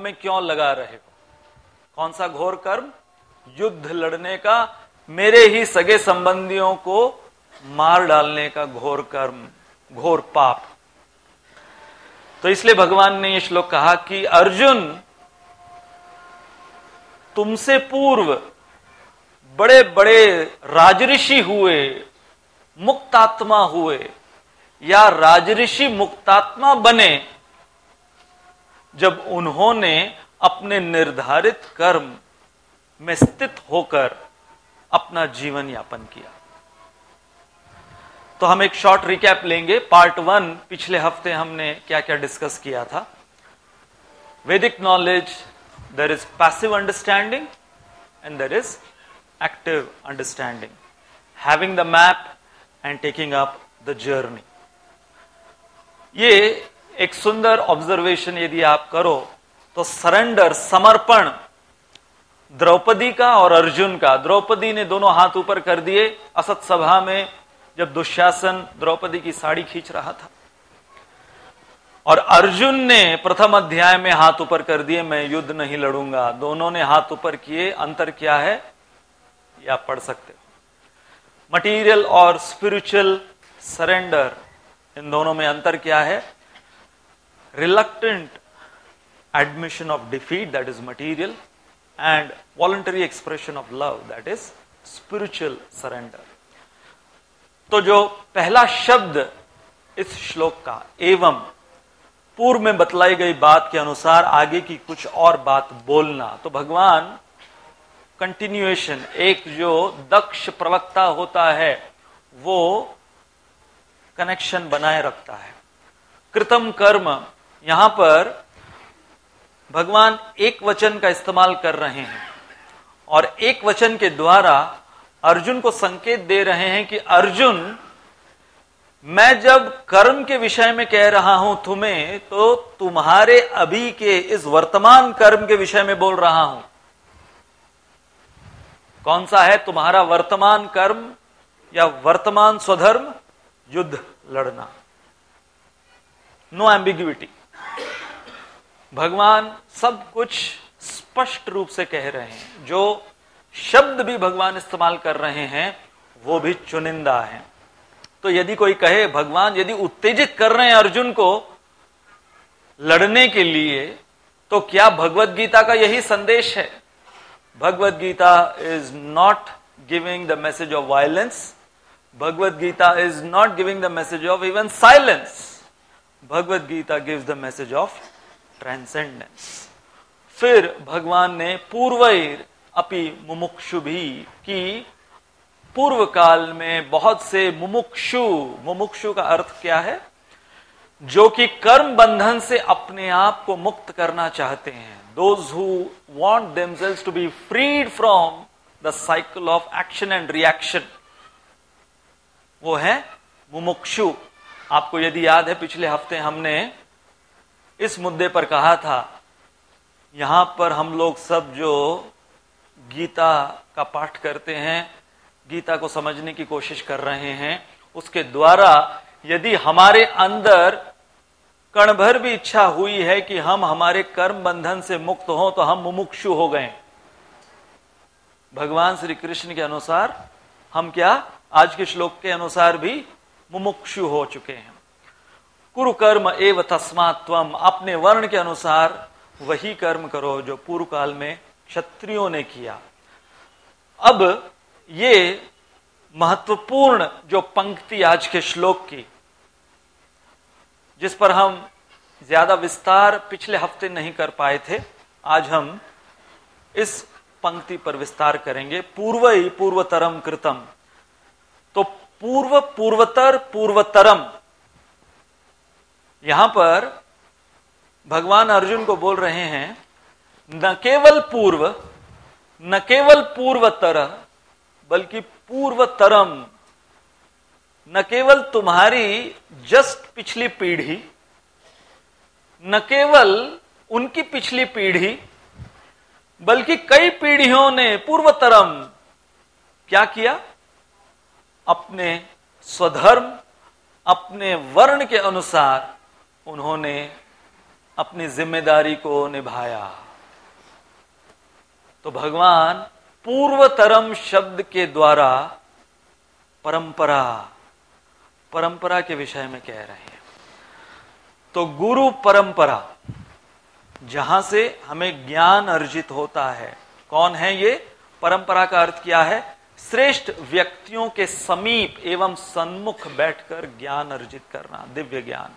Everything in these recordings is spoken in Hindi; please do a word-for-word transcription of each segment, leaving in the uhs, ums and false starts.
में क्यों लगा रहे हो? कौन सा घोर कर्म? युद्ध लड़ने का, मेरे ही सगे संबंधियों को मार डालने का घोर कर्म, घोर पाप। तो इसलिए भगवान ने ये श्लोक कहा कि अर्जुन, तुमसे पूर्व बड़े बड़े राजऋषि हुए, मुक्तात्मा हुए या राजऋषि मुक्तात्मा बने जब उन्होंने अपने निर्धारित कर्म में स्थित होकर अपना जीवन यापन किया। तो हम एक शॉर्ट रिकैप लेंगे। पार्ट वन, पिछले हफ्ते हमने क्या क्या डिस्कस किया था। Vedic knowledge, there is passive understanding and there is active understanding, having the map and taking up the journey. ये एक सुंदर ऑब्जर्वेशन यदि आप करो तो सरेंडर, समर्पण द्रौपदी का और अर्जुन का। द्रौपदी ने दोनों हाथ ऊपर कर दिए असत सभा में, जब दुशासन द्रौपदी की साड़ी खींच रहा था, और अर्जुन ने प्रथम अध्याय में हाथ ऊपर कर दिए, मैं युद्ध नहीं लड़ूंगा। दोनों ने हाथ ऊपर किए। अंतर क्या है ये आप पढ़ सकते हो। मटीरियल और स्पिरिचुअल सरेंडर, इन दोनों में अंतर क्या है? Reluctant admission of defeat, that is material, and voluntary expression of love, that is spiritual surrender. तो जो पहला शब्द इस श्लोक का, एवं, पूर्व में बतलाई गई बात के अनुसार आगे की कुछ और बात बोलना। तो भगवान कंटिन्यूएशन, एक जो दक्ष प्रवक्ता होता है वो कनेक्शन बनाए रखता है। कृतम कर्म, यहां पर भगवान एक वचन का इस्तेमाल कर रहे हैं और एक वचन के द्वारा अर्जुन को संकेत दे रहे हैं कि अर्जुन, मैं जब कर्म के विषय में कह रहा हूं तुम्हें, तो तुम्हारे अभी के इस वर्तमान कर्म के विषय में बोल रहा हूं। कौन सा है तुम्हारा वर्तमान कर्म या वर्तमान स्वधर्म? युद्ध लड़ना। No ambiguity. भगवान सब कुछ स्पष्ट रूप से कह रहे हैं। जो शब्द भी भगवान इस्तेमाल कर रहे हैं वो भी चुनिंदा है। तो यदि कोई कहे भगवान यदि उत्तेजित कर रहे हैं अर्जुन को लड़ने के लिए, तो क्या भगवत गीता का यही संदेश है? Bhagavad Gita is not giving the message of violence. Bhagavad Gita is not giving the message of even silence. Bhagavad Gita gives the message of transcendence. फिर भगवान ने पूर्वैर अपि मुमुक्षु भी, की पूर्व काल में बहुत से मुमुक्षु, मुमुक्षु का अर्थ क्या है? जो कि कर्म बंधन से अपने आप को मुक्त करना चाहते हैं। Those who want themselves to be freed from the cycle of action and reaction, वो है मुमुक्षु। आपको यदि याद है पिछले हफ्ते हमने इस मुद्दे पर कहा था, यहां पर हम लोग सब जो गीता का पाठ करते हैं, गीता को समझने की कोशिश कर रहे हैं, उसके द्वारा यदि हमारे अंदर कण भर भी इच्छा हुई है कि हम हमारे कर्म बंधन से मुक्त हों, तो हम मुमुक्षु हो गए। भगवान श्री कृष्ण के अनुसार हम क्या, आज के श्लोक के अनुसार भी मुमुक्षु हो चुके हैं। कुरु कर्म एव तस्मात् त्वम, अपने वर्ण के अनुसार वही कर्म करो जो पूर्व काल में क्षत्रियों ने किया। अब ये महत्वपूर्ण जो पंक्ति आज के श्लोक की, जिस पर हम ज्यादा विस्तार पिछले हफ्ते नहीं कर पाए थे, आज हम इस पंक्ति पर विस्तार करेंगे। पूर्वई पूर्वतरम कृतम। तो पूर्व, पूर्वतर, पूर्वतरम, यहां पर भगवान अर्जुन को बोल रहे हैं न केवल पूर्व, न केवल पूर्वतर, बल्कि पूर्वतरम। न केवल तुम्हारी जस्ट पिछली पीढ़ी, न केवल उनकी पिछली पीढ़ी, बल्कि कई पीढ़ियों ने पूर्वतरम क्या किया? अपने स्वधर्म, अपने वर्ण के अनुसार उन्होंने अपनी जिम्मेदारी को निभाया। तो भगवान पूर्वतरम शब्द के द्वारा परंपरा परंपरा के विषय में कह रहे हैं। तो गुरु परंपरा, जहां से हमें ज्ञान अर्जित होता है, कौन है ये? परंपरा का अर्थ क्या है? श्रेष्ठ व्यक्तियों के समीप एवं सन्मुख बैठकर ज्ञान अर्जित करना, दिव्य ज्ञान।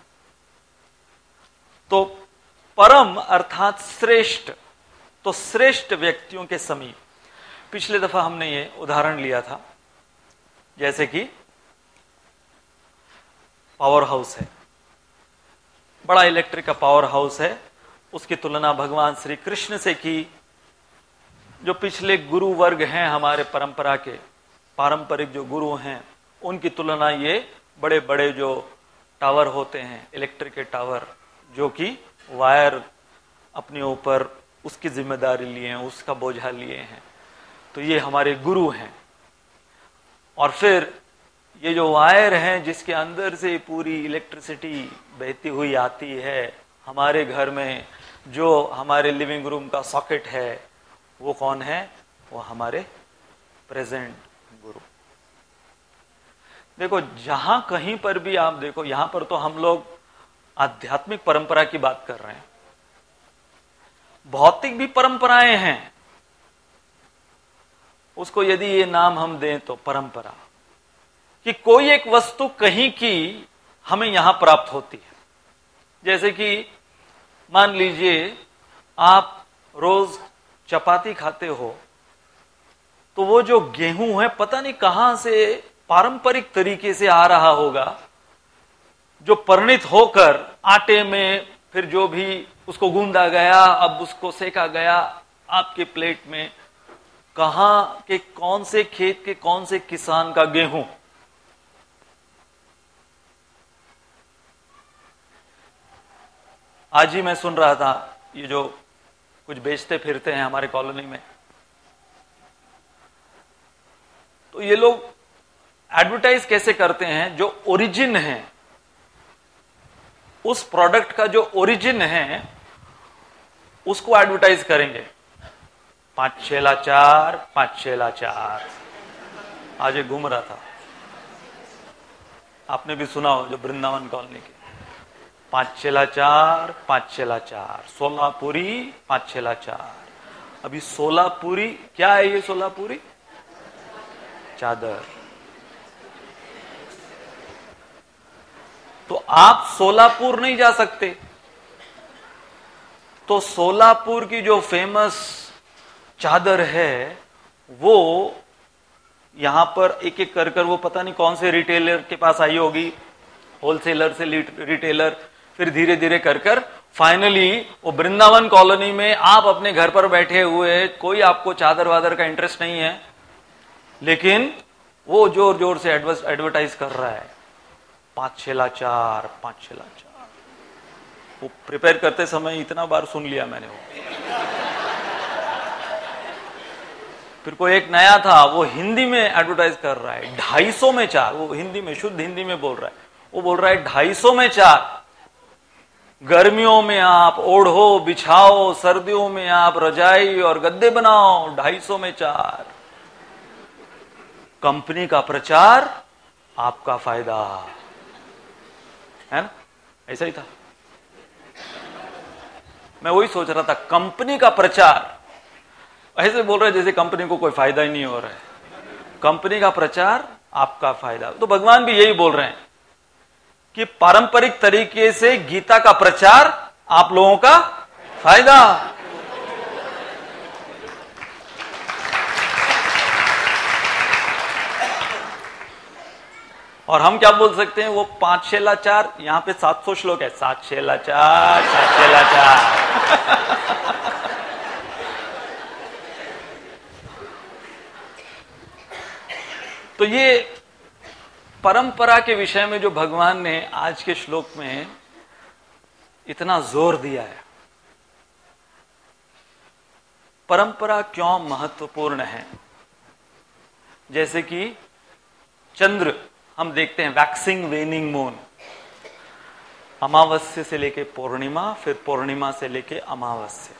तो परम अर्थात श्रेष्ठ, तो श्रेष्ठ व्यक्तियों के समीप। पिछले दफा हमने ये उदाहरण लिया था, जैसे कि पावर हाउस है, बड़ा इलेक्ट्रिक का पावर हाउस है, उसकी तुलना भगवान श्री कृष्ण से की। जो पिछले गुरु वर्ग हैं हमारे परंपरा के, पारंपरिक जो गुरु हैं, उनकी तुलना ये बड़े बड़े जो टावर होते हैं, इलेक्ट्रिक के टावर, जो कि वायर अपने ऊपर उसकी जिम्मेदारी लिए हैं, उसका बोझा लिए हैं, तो ये हमारे गुरु हैं। और फिर ये जो वायर हैं जिसके अंदर से पूरी इलेक्ट्रिसिटी बहती हुई आती है हमारे घर में, जो हमारे लिविंग रूम का सॉकेट है, वो कौन है? वो हमारे प्रेजेंट गुरु। देखो, जहां कहीं पर भी आप देखो, यहां पर तो हम लोग आध्यात्मिक परंपरा की बात कर रहे हैं, भौतिक भी परंपराएं हैं, उसको यदि ये नाम हम दें तो परंपरा, कि कोई एक वस्तु कहीं की हमें यहां प्राप्त होती है। जैसे कि मान लीजिए आप रोज चपाती खाते हो, तो वो जो गेहूं है पता नहीं कहां से पारंपरिक तरीके से आ रहा होगा, जो परिणित होकर आटे में फिर जो भी उसको गूंदा गया, अब उसको सेका गया आपके प्लेट में, कहां के कौन से खेत के कौन से किसान का गेहूं। आज ही मैं सुन रहा था, ये जो कुछ बेचते फिरते हैं हमारे कॉलोनी में, तो ये लोग एडवर्टाइज कैसे करते हैं? जो ओरिजिन है, उस प्रोडक्ट का जो ओरिजिन है उसको एडवर्टाइज करेंगे। पांच छह लाचार, पांच छह लाचार। आज ये घूम रहा था, आपने भी सुना हो, जो वृंदावन कॉलोनी के, पांच छह लाचार, पांच छह लाचार, सोलापुरी, पांच छह लाचार। अभी सोलापुरी क्या है? ये सोलापुरी चादर। तो आप सोलापुर नहीं जा सकते, तो सोलापुर की जो फेमस चादर है वो यहां पर एक एक कर कर वो पता नहीं कौन से रिटेलर के पास आई होगी, होलसेलर से रिटेलर, फिर धीरे धीरे कर कर फाइनली वो वृंदावन कॉलोनी में आप अपने घर पर बैठे हुए, कोई आपको चादर वादर का इंटरेस्ट नहीं है, लेकिन वो जोर जोर से एडवर्टाइज कर रहा है, पांच छह लाचार, पांच छह लाचार। वो प्रिपेयर करते समय इतना बार सुन लिया मैंने वो। फिर कोई एक नया था, वो हिंदी में एडवर्टाइज कर रहा है, ढाई सौ में चार, वो हिंदी में, शुद्ध हिंदी में बोल रहा है, वो बोल रहा है ढाई सौ में चार। गर्मियों में आप ओढ़ो बिछाओ, सर्दियों में आप रजाई और गद्दे बनाओ, ढाई सौ में चार। कंपनी का प्रचार, आपका फायदा, है ना? ऐसा ही था। मैं वही सोच रहा था, कंपनी का प्रचार, ऐसे बोल रहे जैसे कंपनी को कोई फायदा ही नहीं हो रहा है। कंपनी का प्रचार, आपका फायदा। तो भगवान भी यही बोल रहे हैं कि पारंपरिक तरीके से गीता का प्रचार, आप लोगों का फायदा। और हम क्या बोल सकते हैं? वो पांच छह लाचार, यहां पे सात सौ श्लोक है, सात छह लाचार, सात छह लाचार। तो ये परंपरा के विषय में जो भगवान ने आज के श्लोक में इतना जोर दिया है, परंपरा क्यों महत्वपूर्ण है। जैसे कि चंद्र हम देखते हैं, वैक्सिंग वेनिंग मून, अमावस्या से लेके पूर्णिमा, फिर पूर्णिमा से लेके अमावस्या।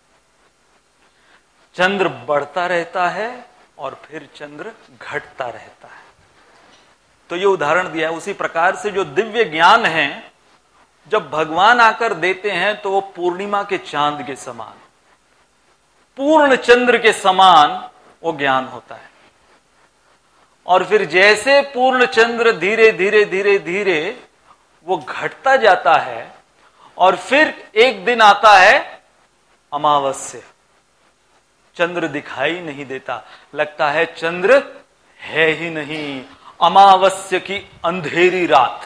चंद्र बढ़ता रहता है और फिर चंद्र घटता रहता है। तो ये उदाहरण दिया है। उसी प्रकार से जो दिव्य ज्ञान है, जब भगवान आकर देते हैं तो वो पूर्णिमा के चांद के समान, पूर्ण चंद्र के समान वो ज्ञान होता है। और फिर जैसे पूर्ण चंद्र धीरे धीरे धीरे धीरे वो घटता जाता है और फिर एक दिन आता है अमावस्या, चंद्र दिखाई नहीं देता, लगता है चंद्र है ही नहीं, अमावस्या की अंधेरी रात।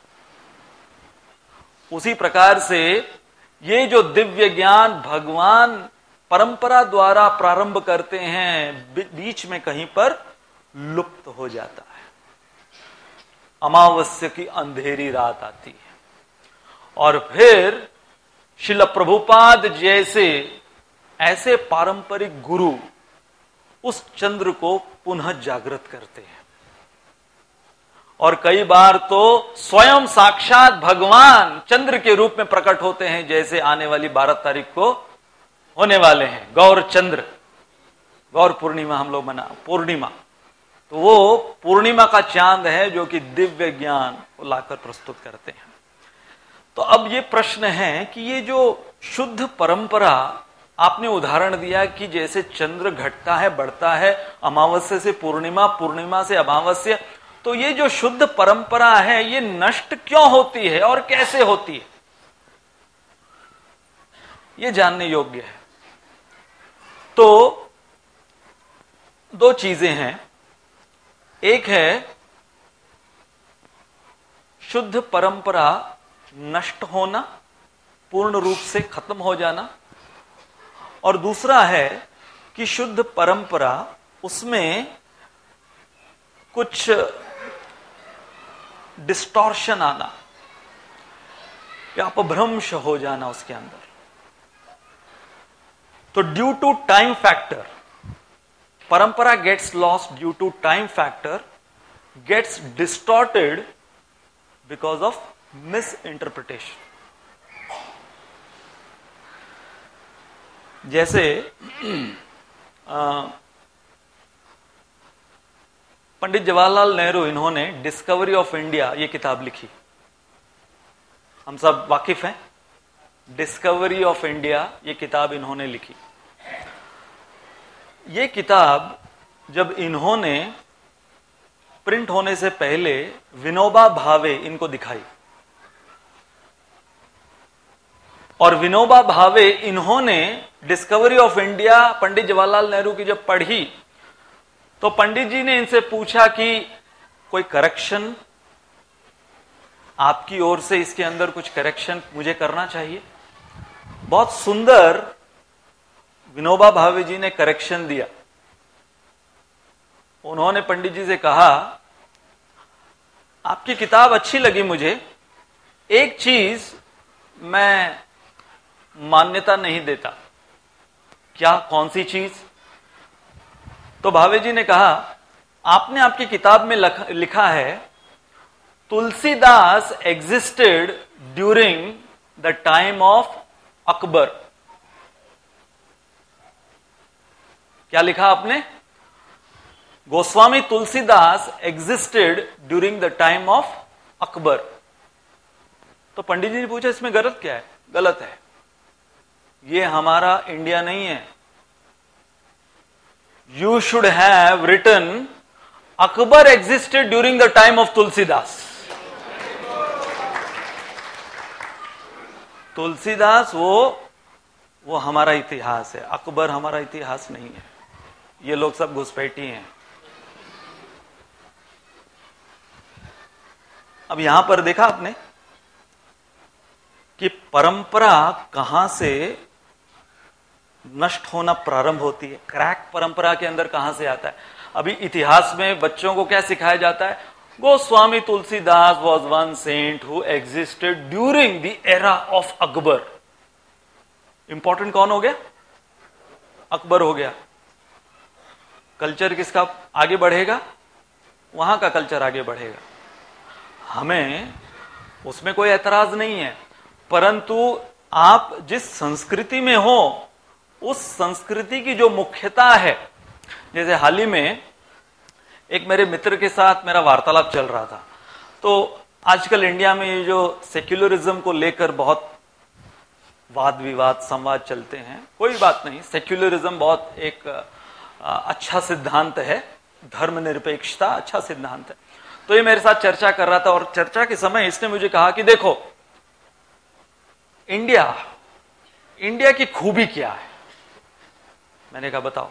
उसी प्रकार से ये जो दिव्य ज्ञान भगवान परंपरा द्वारा प्रारंभ करते हैं, बीच में कहीं पर लुप्त हो जाता है। अमावस्या की अंधेरी रात आती है और फिर श्रील प्रभुपाद जैसे ऐसे पारंपरिक गुरु उस चंद्र को पुनः जागृत करते हैं। और कई बार तो स्वयं साक्षात भगवान चंद्र के रूप में प्रकट होते हैं, जैसे आने वाली बारह तारीख को होने वाले हैं गौर चंद्र, गौर पूर्णिमा हम लोग मना पूर्णिमा। तो वो पूर्णिमा का चांद है जो कि दिव्य ज्ञान को लाकर प्रस्तुत करते हैं। तो अब ये प्रश्न है कि ये जो शुद्ध परंपरा आपने उदाहरण दिया कि जैसे चंद्र घटता है, बढ़ता है, अमावस्या से पूर्णिमा, पूर्णिमा से अमावस्या, तो ये जो शुद्ध परंपरा है ये नष्ट क्यों होती है और कैसे होती है, ये जानने योग्य है। तो दो चीजें हैं। एक है शुद्ध परंपरा नष्ट होना, पूर्ण रूप से खत्म हो जाना, और दूसरा है कि शुद्ध परंपरा उसमें कुछ डिस्टॉर्शन आना या अपभ्रंश हो जाना उसके अंदर। तो due to time factor parampara gets lost, due to time factor gets distorted because of misinterpretation. जैसे पंडित जवाहरलाल नेहरू, इन्होंने डिस्कवरी ऑफ इंडिया ये किताब लिखी, हम सब वाकिफ हैं। डिस्कवरी ऑफ इंडिया ये किताब इन्होंने लिखी। ये किताब जब इन्होंने प्रिंट होने से पहले विनोबा भावे इनको दिखाई, और विनोबा भावे इन्होंने discovery of India Pandit Jawaharlal Nehru की जब पढ़ी तो पंडित जी ने इनसे पूछा कि कोई करेक्शन आपकी ओर से, इसके अंदर कुछ करेक्शन मुझे करना चाहिए। बहुत सुंदर विनोबा भावे जी ने करेक्शन दिया। उन्होंने पंडित जी से कहा, आपकी किताब अच्छी लगी मुझे, एक चीज मैं मान्यता नहीं देता। क्या, कौन सी चीज? तो भावे जी ने कहा, आपने आपकी किताब में लिखा है Tulsidas existed during the time of Akbar. क्या लिखा आपने? Goswami Tulsidas existed during the time of Akbar. तो पंडित जी ने पूछा, इसमें गलत क्या है? गलत है, ये हमारा इंडिया नहीं है। You should have written Akbar existed during the time of Tulsidas. Tulsidas वो वो हमारा इतिहास है, अकबर हमारा इतिहास नहीं है। ये लोग सब घुसपैठी हैं। अब यहां पर देखा आपने कि परंपरा कहां से नष्ट होना प्रारंभ होती है, क्रैक परंपरा के अंदर कहां से आता है। अभी इतिहास में बच्चों को क्या सिखाया जाता है? Goswami Tulsidas was one saint who existed during the era of Akbar. Important कौन हो गया? अकबर हो गया। कल्चर किसका आगे बढ़ेगा? वहां का कल्चर आगे बढ़ेगा। हमें उसमें कोई ऐतराज नहीं है, परंतु आप जिस संस्कृति में हो उस संस्कृति की जो मुख्यता है, जैसे हाल ही में एक मेरे मित्र के साथ मेरा वार्तालाप चल रहा था, तो आजकल इंडिया में ये जो सेक्युलरिज्म को लेकर बहुत वाद विवाद संवाद चलते हैं, कोई बात नहीं, सेक्युलरिज्म बहुत एक अच्छा सिद्धांत है, धर्मनिरपेक्षता अच्छा सिद्धांत है। तो ये मेरे साथ चर्चा कर रहा था और चर्चा के समय इसने मुझे कहा कि देखो इंडिया इंडिया की खूबी क्या है। मैंने कहा बताओ।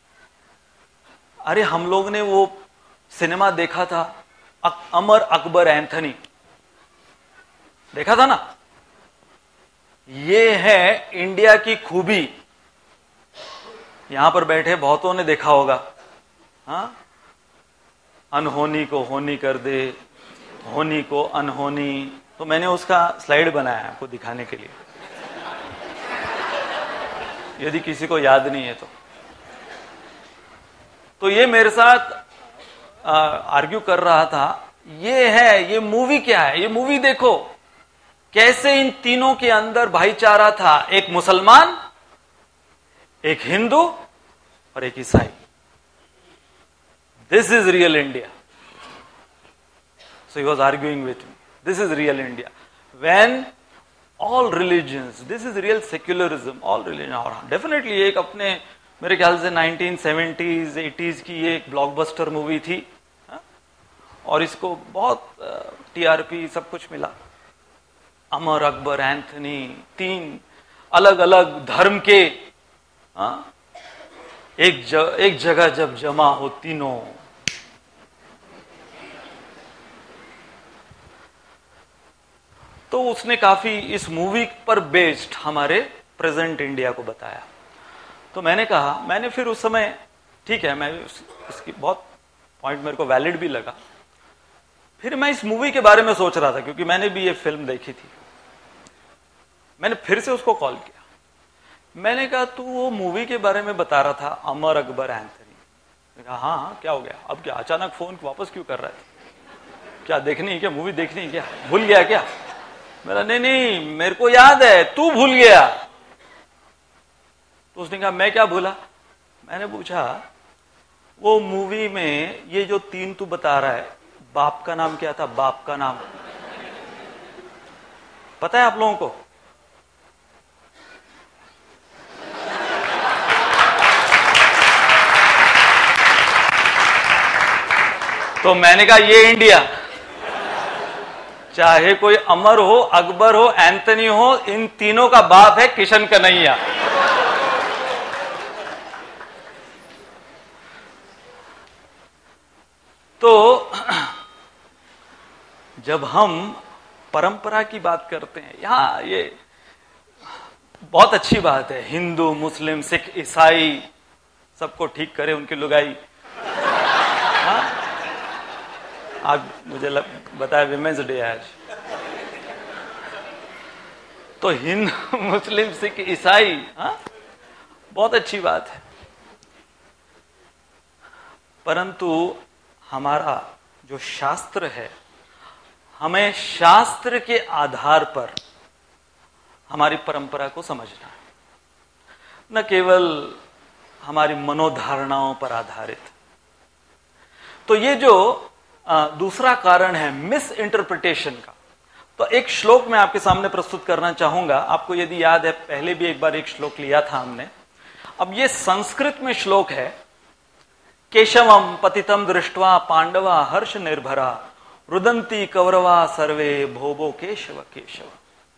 अरे हम लोग ने वो सिनेमा देखा था अमर अकबर एंथनी, देखा था ना, ये है इंडिया की खूबी। यहां पर बैठे बहुतों ने देखा होगा, हाँ, अनहोनी को होनी कर दे, होनी को अनहोनी। तो मैंने उसका स्लाइड बनाया है आपको दिखाने के लिए, यदि किसी को याद नहीं है तो। तो ये मेरे साथ आर्ग्यू कर रहा था, ये है, ये मूवी क्या है, ये मूवी देखो कैसे इन तीनों के अंदर भाईचारा था, एक मुसलमान, एक हिंदू और एक ईसाई। This is real India. So he was arguing with me, this is real India when all religions, this is real secularism, all religion. और डेफिनेटली एक अपने मेरे ख्याल से नाइनटीन सेवेंटीज़ एटीज़ की ये एक ब्लॉकबस्टर मूवी थी, हा? और इसको बहुत टीआरपी सब कुछ मिला। अमर अकबर एंथनी, तीन अलग अलग धर्म के, हा? एक ज, एक जगह जब जमा हो तीनों, तो उसने काफी इस मूवी पर बेस्ड हमारे प्रेजेंट इंडिया को बताया। तो मैंने कहा, मैंने फिर उस समय, ठीक है, मैं उस, उसकी बहुत पॉइंट मेरे को वैलिड भी लगा। फिर मैं इस मूवी के बारे में सोच रहा था, क्योंकि मैंने भी ये फिल्म देखी थी। मैंने फिर से उसको कॉल किया, मैंने कहा तू वो मूवी के बारे में बता रहा था अमर अकबर एंथनी। कहा हाँ हाँ क्या हो गया, अब क्या अचानक फोन वापस क्यों कर रहा है, क्या देखनी है क्या, मूवी देखनी है क्या, भूल गया क्या? मेरा नहीं नहीं मेरे को याद है, तू भूल गया। तो उसने कहा मैं क्या भूला? मैंने पूछा वो मूवी में ये जो तीन तू बता रहा है, बाप का नाम क्या था, बाप का नाम पता है आप लोगों को? तो मैंने कहा ये इंडिया, चाहे कोई अमर हो, अकबर हो, एंथनी हो, इन तीनों का बाप है किशन कन्हैया। तो जब हम परंपरा की बात करते हैं, यहां ये बहुत अच्छी बात है, हिंदू मुस्लिम सिख ईसाई सबको ठीक करे उनकी लुगाई। हाँ, आज मुझे बताया विमेंस डे आज, तो हिंदू मुस्लिम सिख ईसाई, हाँ, बहुत अच्छी बात है। परंतु हमारा जो शास्त्र है, हमें शास्त्र के आधार पर हमारी परंपरा को समझना है, न केवल हमारी मनोधारणाओं पर आधारित। तो ये जो आ, दूसरा कारण है मिस इंटरप्रिटेशन का, तो एक श्लोक मैं आपके सामने प्रस्तुत करना चाहूंगा। आपको यदि याद है, पहले भी एक बार एक श्लोक लिया था हमने। अब ये संस्कृत में श्लोक है, केशवम पतितम दृष्ट्वा पांडवा हर्ष निर्भरा रुदंती कौरवा सर्वे भोबो केशव केशव।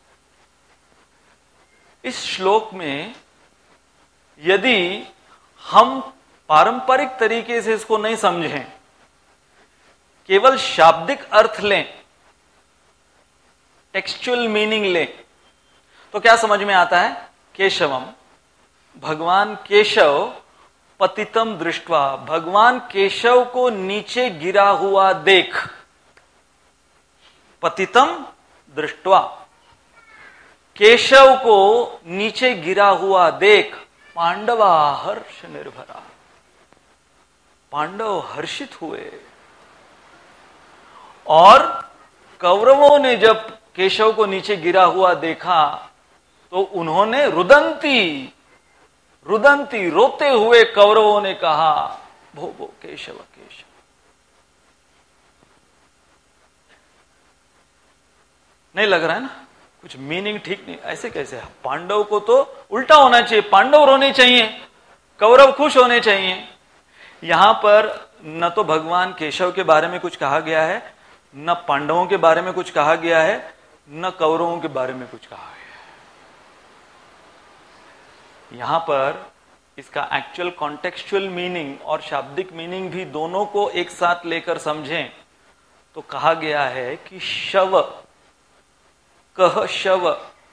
इस श्लोक में यदि हम पारंपरिक तरीके से इसको नहीं समझें, केवल शाब्दिक अर्थ लें, टेक्सचुअल मीनिंग लें, तो क्या समझ में आता है? केशवम, भगवान केशव, पतितम दृष्ट्वा, भगवान केशव को नीचे गिरा हुआ देख, पतितम दृष्ट्वा, केशव को नीचे गिरा हुआ देख, पांडवा हर्ष निर्भरा, पांडव हर्षित हुए। और कौरवों ने जब केशव को नीचे गिरा हुआ देखा तो उन्होंने रुदंती रुदंती रोते हुए कौरवों ने कहा, भो भो केशव केशव। नहीं लग रहा है ना, कुछ मीनिंग ठीक नहीं। ऐसे कैसे? पांडव को तो उल्टा होना चाहिए, पांडव रोने चाहिए, कौरव खुश होने चाहिए। यहां पर न तो भगवान केशव के बारे में कुछ कहा गया है, न पांडवों के बारे में कुछ कहा गया है, न कौरवों के बारे में कुछ कहा गया है। यहां पर इसका एक्चुअल कॉन्टेक्चुअल मीनिंग और शाब्दिक मीनिंग भी दोनों को एक साथ लेकर समझें तो कहा गया है कि शव, कह शव,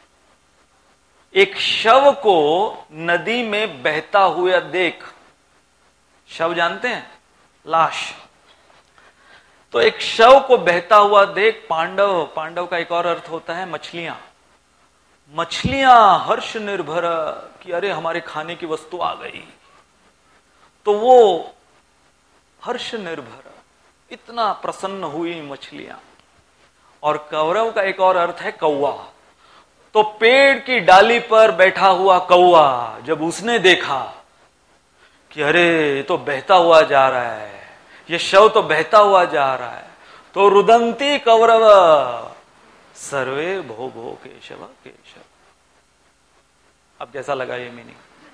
एक शव को नदी में बहता हुआ देख। शव जानते हैं? लाश। तो एक शव को बहता हुआ देख पांडव, पांडव का एक और अर्थ होता है मछलियां। मछलियां हर्ष निर्भर कि अरे हमारे खाने की वस्तु आ गई, तो वो हर्ष निर्भर इतना प्रसन्न हुई मछलियां। और कौरव का एक और अर्थ है कौवा। तो पेड़ की डाली पर बैठा हुआ कौवा जब उसने देखा कि अरे ये तो बहता हुआ जा रहा है, ये शव तो बहता हुआ जा रहा है, तो रुदंती कौरव सर्वे भो भो केशव केशव। अब कैसा लगा ये मीनिंग?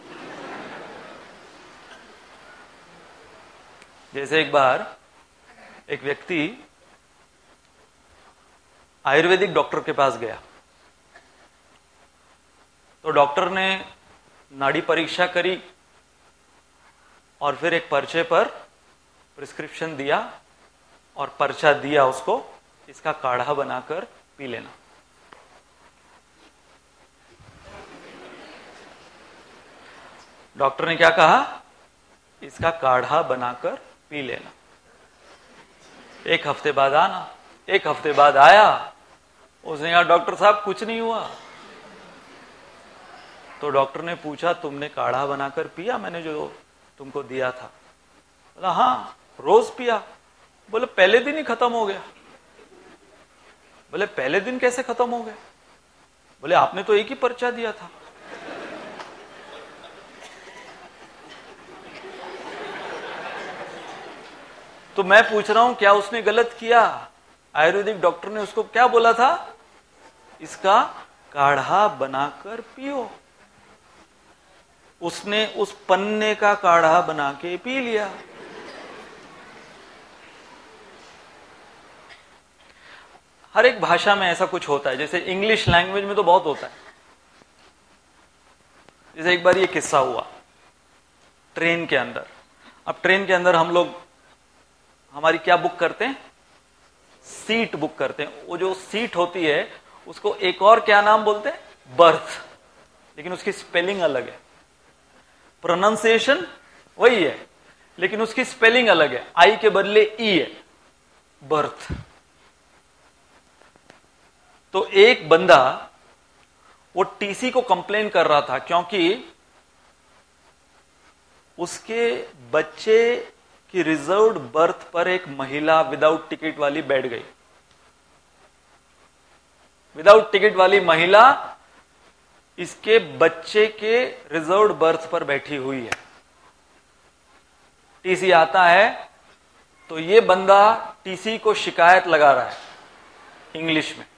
जैसे एक बार एक व्यक्ति आयुर्वेदिक डॉक्टर के पास गया, तो डॉक्टर ने नाड़ी परीक्षा करी और फिर एक पर्चे पर प्रिस्क्रिप्शन दिया और पर्चा दिया उसको, इसका काढ़ा बनाकर पी लेना। डॉक्टर ने क्या कहा? इसका काढ़ा बनाकर पी लेना। एक हफ्ते बाद आना। एक हफ्ते बाद आया, उसने कहा डॉक्टर साहब कुछ नहीं हुआ। तो डॉक्टर ने पूछा तुमने काढ़ा बनाकर पिया मैंने जो तुमको दिया था? बोला हाँ रोज पिया। बोले पहले दिन ही खत्म हो गया। बोले पहले दिन कैसे खत्म हो गया? बोले आपने तो एक ही पर्चा दिया था। तो मैं पूछ रहा हूं क्या उसने गलत किया? आयुर्वेदिक डॉक्टर ने उसको क्या बोला था? इसका काढ़ा बनाकर पियो। उसने उस पन्ने का काढ़ा बना के पी लिया। हर एक भाषा में ऐसा कुछ होता है। जैसे इंग्लिश लैंग्वेज में तो बहुत होता है। जैसे एक बार ये किस्सा हुआ ट्रेन के अंदर। अब ट्रेन के अंदर हम लोग हमारी क्या बुक करते हैं? सीट बुक करते हैं। वो जो सीट होती है उसको एक और क्या नाम बोलते हैं? बर्थ। लेकिन उसकी स्पेलिंग अलग है। प्रोनाउंसिएशन वही है लेकिन उसकी स्पेलिंग अलग है। आई के बदले ई है, बर्थ। तो एक बंदा वो टीसी को कंप्लेन कर रहा था क्योंकि उसके बच्चे की रिजर्व्ड बर्थ पर एक महिला विदाउट टिकट वाली बैठ गई। विदाउट टिकट वाली महिला इसके बच्चे के रिजर्व्ड बर्थ पर बैठी हुई है। टीसी आता है तो ये बंदा टीसी को शिकायत लगा रहा है इंग्लिश में।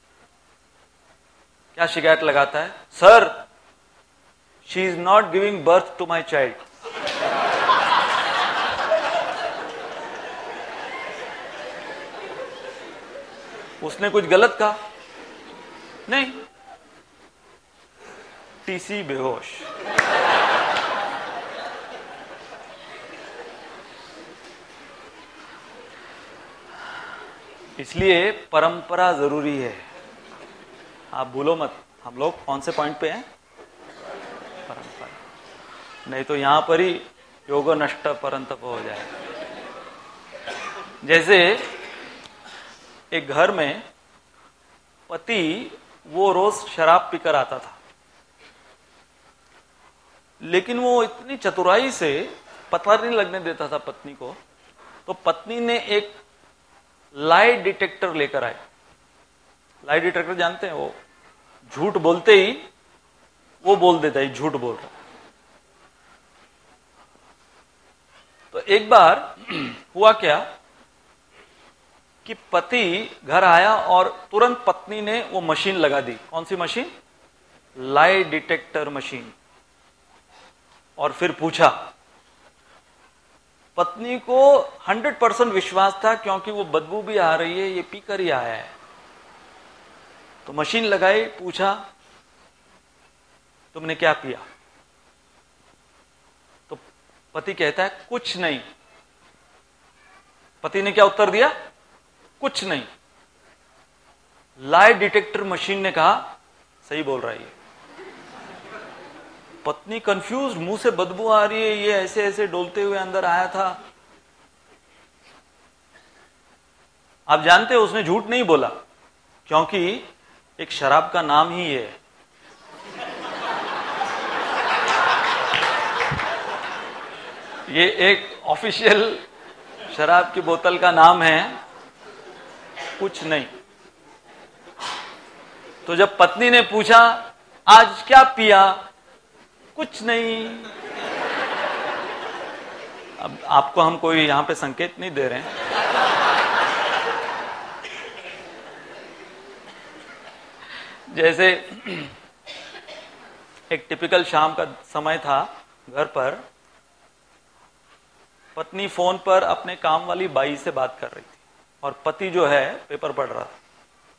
क्या शिकायत लगाता है? Sir she is not giving birth to my child. उसने कुछ गलत कहा? नहीं। टीसी बेहोश। इसलिए परंपरा जरूरी है। आप भूलो मत। हम लोग कौन से पॉइंट पे हैं? परंपरा। नहीं तो यहां पर ही योगो नष्ट परंतप हो जाए। जैसे एक घर में पति वो रोज शराब पीकर आता था, लेकिन वो इतनी चतुराई से पता नहीं लगने देता था पत्नी को। तो पत्नी ने एक लाई डिटेक्टर लेकर आई लाई डिटेक्टर जानते हैं, वो झूठ बोलते ही वो बोल देता है झूठ बोल रहा। तो एक बार हुआ क्या कि पति घर आया और तुरंत पत्नी ने वो मशीन लगा दी। कौन सी मशीन? Lie detector machine. और फिर पूछा। पत्नी को हंड्रेड परसेंट विश्वास था क्योंकि वो बदबू भी आ रही है, ये पीकर ही आया है। तो मशीन लगाई, पूछा तुमने क्या पिया? तो पति कहता है कुछ नहीं। पति ने क्या उत्तर दिया? कुछ नहीं। लाई डिटेक्टर मशीन ने कहा सही बोल रहा है ये। पत्नी कंफ्यूज, मुंह से बदबू आ रही है, ये ऐसे ऐसे डोलते हुए अंदर आया था। आप जानते हो उसने झूठ नहीं बोला क्योंकि एक शराब का नाम ही ये है। ये एक ऑफिशियल शराब की बोतल का नाम है कुछ नहीं। तो जब पत्नी ने पूछा आज क्या पिया? कुछ नहीं। अब आपको हम कोई यहां पे संकेत नहीं दे रहे हैं। जैसे एक टिपिकल शाम का समय था, घर पर पत्नी फोन पर अपने काम वाली बाई से बात कर रही थी और पति जो है पेपर पढ़ रहा था।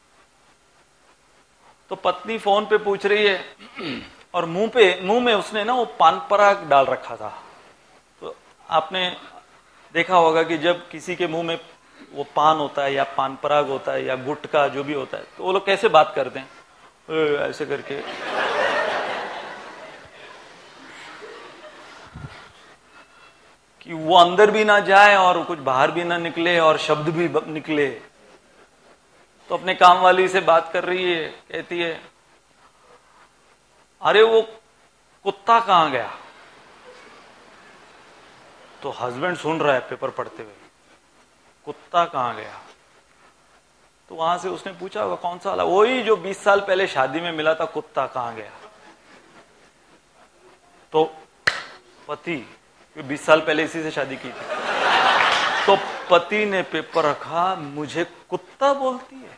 तो पत्नी फोन पे पूछ रही है और मुंह पे मुंह में उसने ना वो पान पराग डाल रखा था। तो आपने देखा होगा कि जब किसी के मुंह में वो पान होता है या पान पराग होता है या गुटखा जो भी होता है तो वो लोग कैसे बात करते हैं? ऐसे करके। कि वो अंदर भी ना जाए और कुछ बाहर भी ना निकले और शब्द भी निकले। तो अपने काम वाली से बात कर रही है, कहती है अरे वो कुत्ता कहां गया? तो हस्बैंड सुन रहा है पेपर पढ़ते हुए, कुत्ता कहां गया? तो वहां से उसने पूछा होगा कौन सा वाला? वही जो बीस साल पहले शादी में मिला था, कुत्ता कहां गया? तो पति बीस साल पहले इसी से शादी की थी। तो पति ने पेपर रखा, मुझे कुत्ता बोलती है?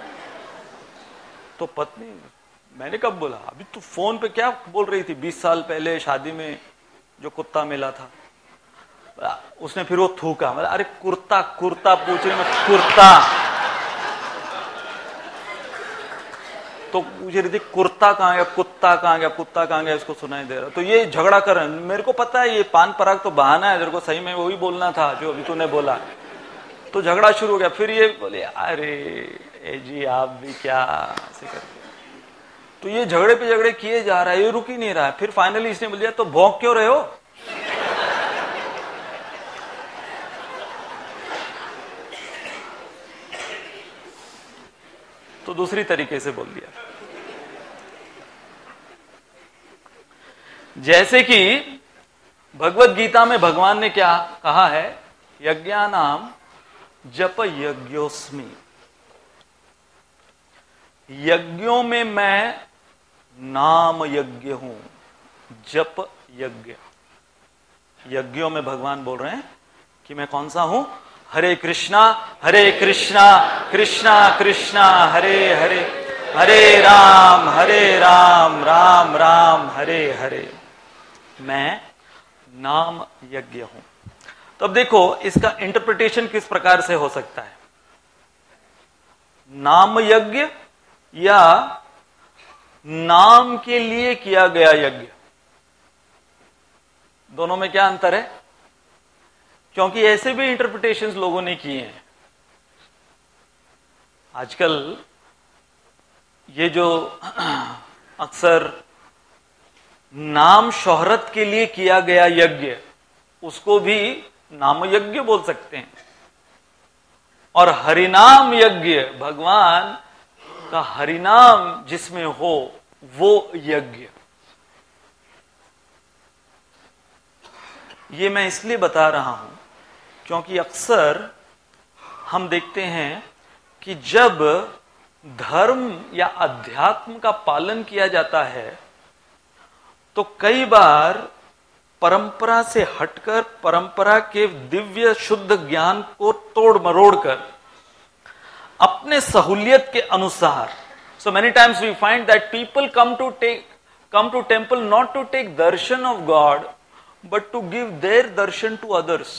तो पत्नी, मैंने कब बोला? अभी तू फोन पे क्या बोल रही थी? बीस साल पहले शादी में जो कुत्ता मिला था। उसने फिर वो थूका, मतलब अरे कुर्ता कुर्ता पूछ रही मैं, कुर्ता। तो पूछ रही थी कुर्ता कहां गया, कुत्ता कहां गया, कुत्ता कहां गया, इसको सुनाई दे रहा। तो ये झगड़ा कर रहे हैं। मेरे को पता है ये पान पराग तो बहाना है, तेरे को सही में वही बोलना था जो अभी तूने बोला। तो झगड़ा शुरू हो गया। फिर ये बोले अरे ए जी आप भी क्या ऐसे करके। तो ये झगड़े पे झगड़े किए जा रहा है, ये रुक ही नहीं रहा है। फिर फाइनली इसने बोल दिया तो भौंक क्यों रहे हो? तो दूसरी तरीके से बोल दिया। जैसे कि भगवत गीता में भगवान ने क्या कहा है? यज्ञानाम जप यज्ञोस्मि। यज्ञों में मैं नाम यज्ञ हूं, जप यज्ञ। यज्ञों में भगवान बोल रहे हैं कि मैं कौन सा हूं? हरे कृष्णा हरे कृष्णा कृष्णा कृष्णा हरे हरे, हरे राम हरे राम राम राम हरे हरे। मैं नाम यज्ञ हूं। तो अब देखो इसका इंटरप्रिटेशन किस प्रकार से हो सकता है? नाम यज्ञ या नाम के लिए किया गया यज्ञ, दोनों में क्या अंतर है? क्योंकि ऐसे भी इंटरप्रिटेशंस लोगों ने किए हैं। आजकल ये जो अक्सर नाम शोहरत के लिए किया गया यज्ञ, उसको भी नाम यज्ञ बोल सकते हैं। और हरिनाम यज्ञ, भगवान का हरिनाम जिसमें हो वो यज्ञ। ये मैं इसलिए बता रहा हूं क्योंकि अक्सर हम देखते हैं कि जब धर्म या अध्यात्म का पालन किया जाता है तो कई बार परंपरा से हटकर, परंपरा के दिव्य शुद्ध ज्ञान को तोड़ मरोड़ कर अपने सहूलियत के अनुसार, so many times we find that people come to take come to temple not to take darshan of God but to give their darshan to others.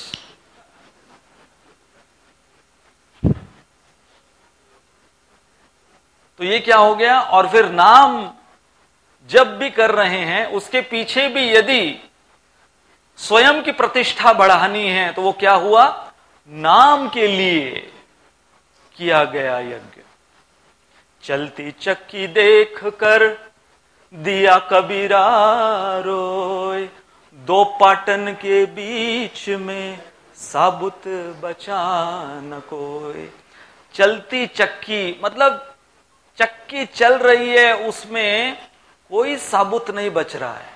तो ये क्या हो गया? और फिर नाम जब भी कर रहे हैं उसके पीछे भी यदि स्वयं की प्रतिष्ठा बढ़ानी है तो वो क्या हुआ? नाम के लिए किया गया यज्ञ। चलती चक्की देख कर दिया कबीरा रोए, दो पाटन के बीच में साबुत बचा न कोई। चलती चक्की मतलब चक्की चल रही है, उसमें कोई साबुत नहीं बच रहा है,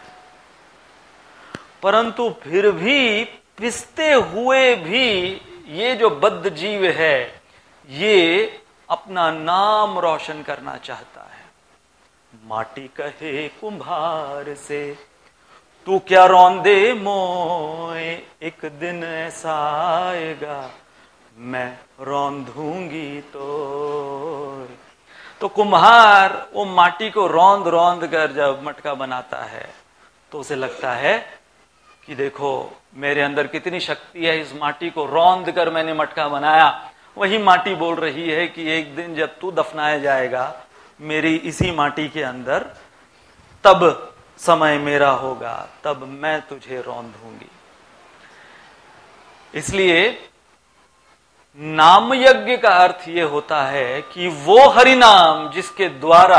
परंतु फिर भी पिसते हुए भी ये जो बद्ध जीव है ये अपना नाम रोशन करना चाहता है। माटी कहे कुम्हार से तू क्या रौंदे मोए, एक दिन ऐसा आएगा मैं रौंदूंगी तो। तो कुम्हार वो माटी को रौंद रौंद कर जब मटका बनाता है तो उसे लगता है कि देखो मेरे अंदर कितनी शक्ति है, इस माटी को रौंद कर मैंने मटका बनाया। वही माटी बोल रही है कि एक दिन जब तू दफनाया जाएगा मेरी इसी माटी के अंदर, तब समय मेरा होगा, तब मैं तुझे रौंदूंगी। इसलिए नाम यज्ञ का अर्थ यह होता है कि वो हरिनाम जिसके द्वारा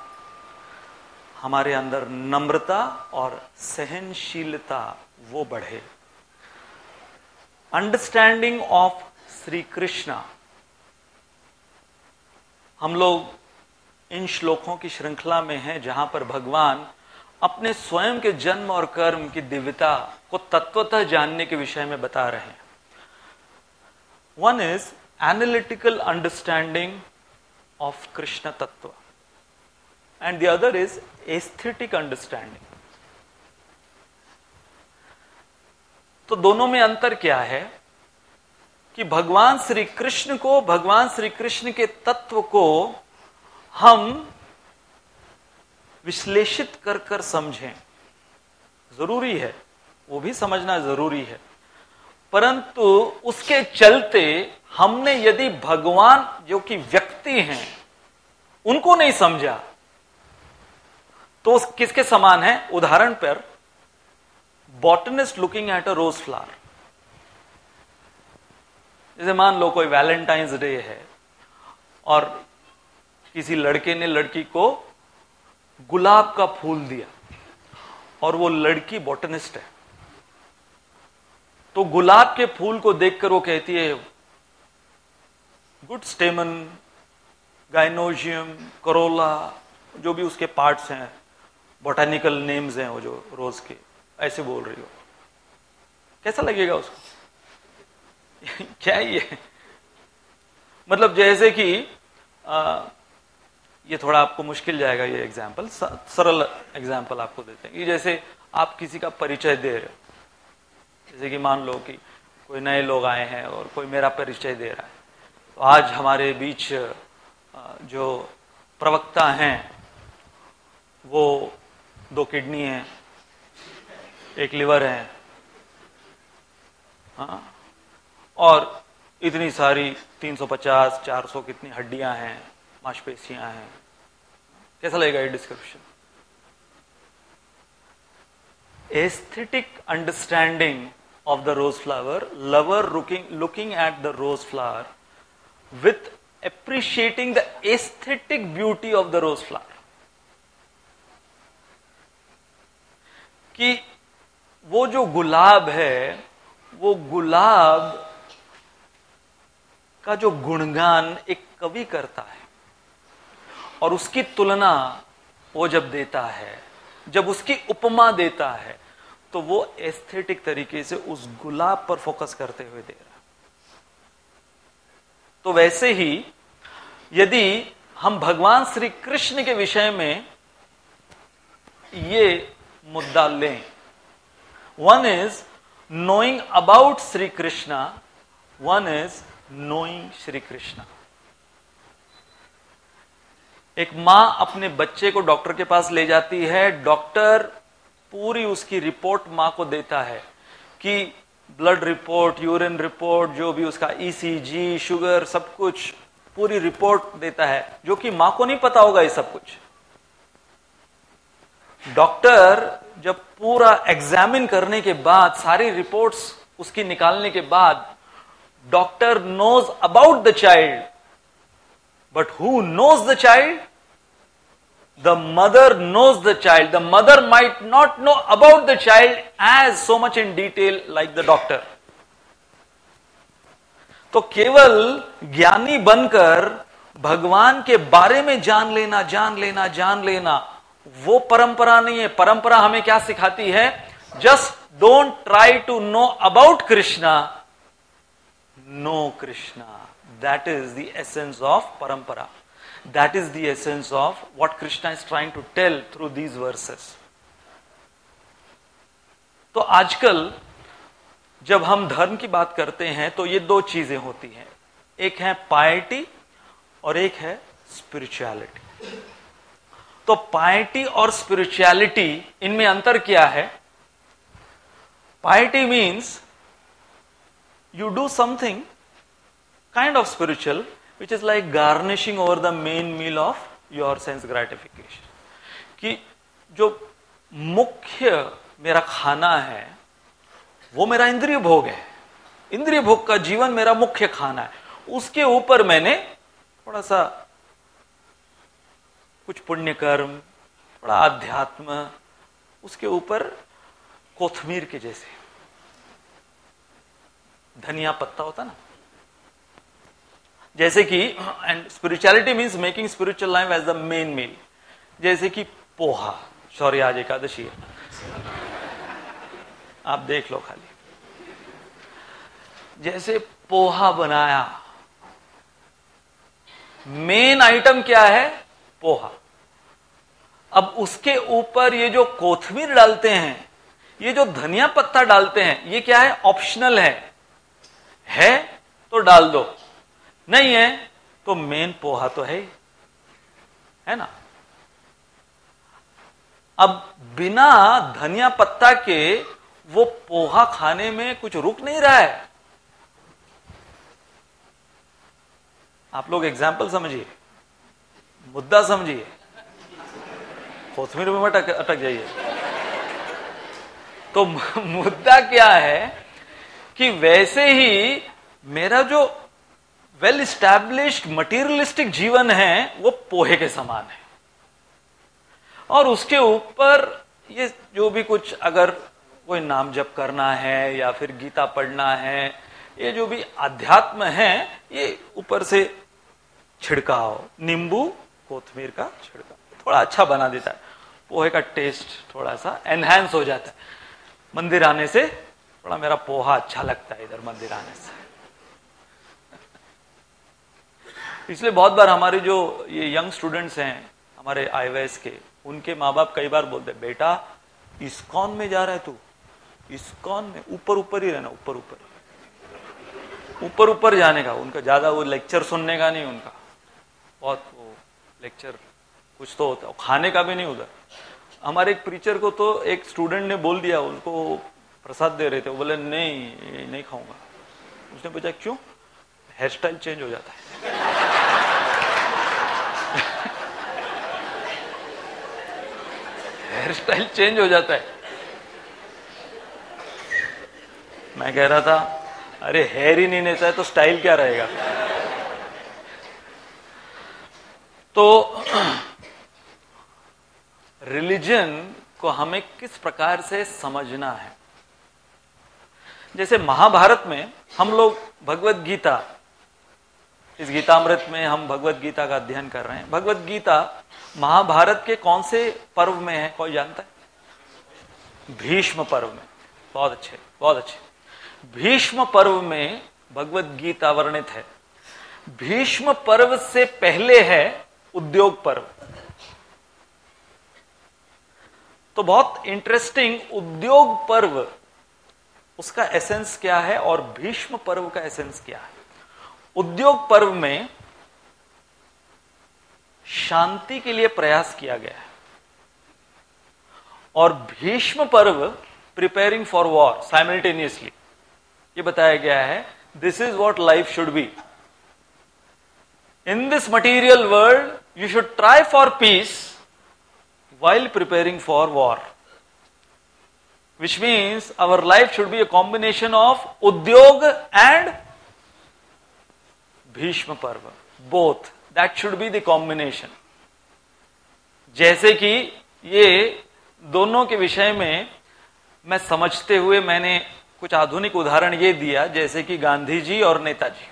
हमारे अंदर नम्रता और सहनशीलता वो बढ़े। Understanding of Shri Krishna. हम लोग इन श्लोकों की श्रृंखला में हैं जहां पर भगवान अपने स्वयं के जन्म और कर्म की दिव्यता को तत्वतः जानने के विषय में बता रहे हैं। One is analytical understanding of Krishna tattva and the other is aesthetic understanding. तो दोनों में अंतर क्या है कि भगवान श्री कृष्ण को, भगवान श्री कृष्ण के तत्व को हम विश्लेषित कर कर समझें, जरूरी है, वो भी समझना जरूरी है, परंतु उसके चलते हमने यदि भगवान जो कि व्यक्ति हैं उनको नहीं समझा तो किसके समान है? उदाहरण पर botanist looking at a rose flower. जैसे मान लो कोई वैलेंटाइंस डे है और किसी लड़के ने लड़की को गुलाब का फूल दिया और वो लड़की बॉटनिस्ट है, तो गुलाब के फूल को देखकर वो कहती है गुड स्टेमन, गाइनोजियम, करोला, जो भी उसके पार्ट्स हैं, बॉटैनिकल नेम्स हैं वो जो रोज के, ऐसे बोल रही हो। कैसा लगेगा उसको? क्या ये मतलब जैसे कि आ, ये थोड़ा आपको मुश्किल जाएगा ये एग्जाम्पल, सरल एग्जाम्पल आपको देते हैं कि जैसे आप किसी का परिचय दे रहे हो, जैसे कि मान लो कि कोई नए लोग आए हैं और कोई मेरा परिचय दे रहा है, तो आज हमारे बीच जो प्रवक्ता हैं वो दो किडनी हैं, एक लिवर है, हाँ, और इतनी सारी तीन सौ पचास चार सौ कितनी हड्डियां हैं, मांसपेशियां हैं। कैसा लगेगा ये description? Aesthetic understanding of the rose flower, lover looking looking at the rose flower with appreciating the aesthetic beauty of the rose flower, कि वो जो गुलाब है वो गुलाब का जो गुणगान एक कवि करता है और उसकी तुलना वो जब देता है, जब उसकी उपमा देता है, तो वो एस्थेटिक तरीके से उस गुलाब पर फोकस करते हुए दे रहा है। तो वैसे ही यदि हम भगवान श्री कृष्ण के विषय में ये मुद्दा लें। One is knowing about Shri Krishna, one is knowing Shri Krishna. एक मां अपने बच्चे को डॉक्टर के पास ले जाती है, डॉक्टर पूरी उसकी रिपोर्ट मां को देता है कि ब्लड रिपोर्ट, यूरिन रिपोर्ट, जो भी उसका ईसीजी, शुगर, सब कुछ पूरी रिपोर्ट देता है, जो कि मां को नहीं पता होगा ये सब कुछ। डॉक्टर जब पूरा एग्जामिन करने के बाद, सारी रिपोर्ट्स उसकी निकालने के बाद, doctor knows about the child, but who knows the child? The mother knows the child. The mother might not know about the child as so much in detail like the doctor. तो केवल ज्ञानी बनकर भगवान के बारे में जान लेना, जान लेना, जान लेना, वो परंपरा नहीं है। परंपरा हमें क्या सिखाती है? Just don't try to know about Krishna, know Krishna. That is the essence of parampara. That is the essence of what Krishna is trying to tell through these verses. तो आजकल जब हम धर्म की बात करते हैं तो ये दो चीजें होती हैं, एक है पायटी और एक है स्पिरिचुअलिटी. तो पायटी और स्पिरिचुअलिटी, इनमें अंतर क्या है? Piety means you do something kind of spiritual which is like garnishing over the main meal of your sense gratification. कि जो मुख्य मेरा खाना है वो मेरा इंद्रिय भोग है, इंद्रिय भोग का जीवन मेरा मुख्य खाना है, उसके ऊपर मैंने थोड़ा सा कुछ पुण्य कर्म, थोड़ा आध्यात्म, उसके ऊपर कोथमीर के जैसे धनिया पत्ता होता ना, जैसे कि, and spirituality means making spiritual life as the main meal. जैसे कि पोहा, सॉरी आज एकादशी है, आप देख लो खाली, जैसे पोहा बनाया, मेन आइटम क्या है? पोहा. अब उसके ऊपर ये जो कोथमीर डालते हैं, ये जो धनिया पत्ता डालते हैं, ये क्या है? ऑप्शनल है. है तो डाल दो, नहीं है तो मेन पोहा तो है, है ना. अब बिना धनिया पत्ता के वो पोहा खाने में कुछ रुक नहीं रहा है. आप लोग एग्जाम्पल समझिए, मुद्दा समझिए, कोथमीर में मत अटक जाइए. तो मुद्दा क्या है कि वैसे ही मेरा जो वेल स्टैब्लिश्ड मटीरियलिस्टिक जीवन है वो पोहे के समान है, और उसके ऊपर ये जो भी कुछ, अगर कोई नाम जप करना है या फिर गीता पढ़ना है, ये जो भी अध्यात्म है, ये ऊपर से छिड़काव, नींबू कोथमीर का छिड़काव थोड़ा अच्छा बना देता है, पोहे का टेस्ट थोड़ा सा एनहांस हो जाता है. मंदिर आने से थोड़ा मेरा पोहा अच्छा लगता है इधर मंदिर आने से. इसलिए बहुत बार हमारे जो ये यंग स्टूडेंट्स हैं हमारे आईवाईएस के, उनके माँ बाप कई बार बोलते हैं, बेटा इस्कॉन में जा रहा है तू, इस्कॉन में ऊपर ऊपर ही रहना, ऊपर ऊपर ऊपर ऊपर जाने का. उनका ज्यादा वो लेक्चर सुनने का नहीं, उनका बहुत वो लेक्चर कुछ तो होता है, खाने का भी नहीं उधर. हमारे एक प्रीचर को तो एक स्टूडेंट ने बोल दिया, उनको प्रसाद दे रहे थे, वो बोले नहीं नहीं खाऊंगा. उसने पूछा क्यों? हेयर स्टाइल चेंज हो जाता है. हेयर स्टाइल चेंज हो जाता है. मैं कह रहा था अरे हेयर ही नहीं रहता है तो स्टाइल क्या रहेगा. तो रिलीजन को हमें किस प्रकार से समझना है? जैसे महाभारत में हम लोग भगवत गीता, इस गीतामृत में हम भगवत गीता का अध्ययन कर रहे हैं. भगवत गीता महाभारत के कौन से पर्व में है, कोई जानता है? भीष्म पर्व में. बहुत अच्छे, बहुत अच्छे. भीष्म पर्व में भगवत गीता वर्णित है. भीष्म पर्व से पहले है उद्योग पर्व। तो बहुत इंटरेस्टिंग, उद्योग पर्व उसका एसेंस क्या है और भीष्म पर्व का एसेंस क्या है। उद्योग पर्व में शांति के लिए प्रयास किया गया है और भीष्म पर्व प्रिपेयरिंग फॉर वॉर साइमल्टेनियसली। ये बताया गया है this is what life should be. In this material world you should try for peace while preparing for war, which means our life should be a combination of udyog and bhishma parva, both that should be the combination। जैसे कि ये दोनों के विषय में मैं समझते हुए मैंने कुछ आधुनिक उदाहरण ये दिया, जैसे कि गांधी जी और नेताजी।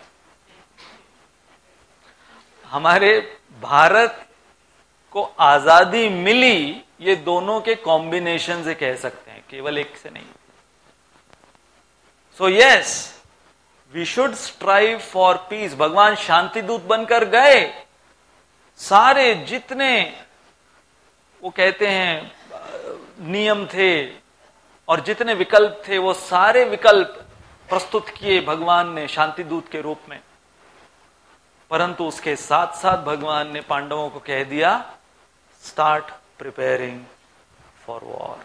हमारे भारत को आजादी मिली ये दोनों के कॉम्बिनेशन से कह सकते हैं, केवल एक से नहीं। So yes, we should strive for peace. भगवान शांति दूत बनकर गए, सारे जितने वो कहते हैं नियम थे और जितने विकल्प थे वो सारे विकल्प प्रस्तुत किए भगवान ने शांति दूत के रूप में। परंतु उसके साथ साथ भगवान ने पांडवों को कह दिया स्टार्ट प्रिपेयरिंग फॉर वॉर।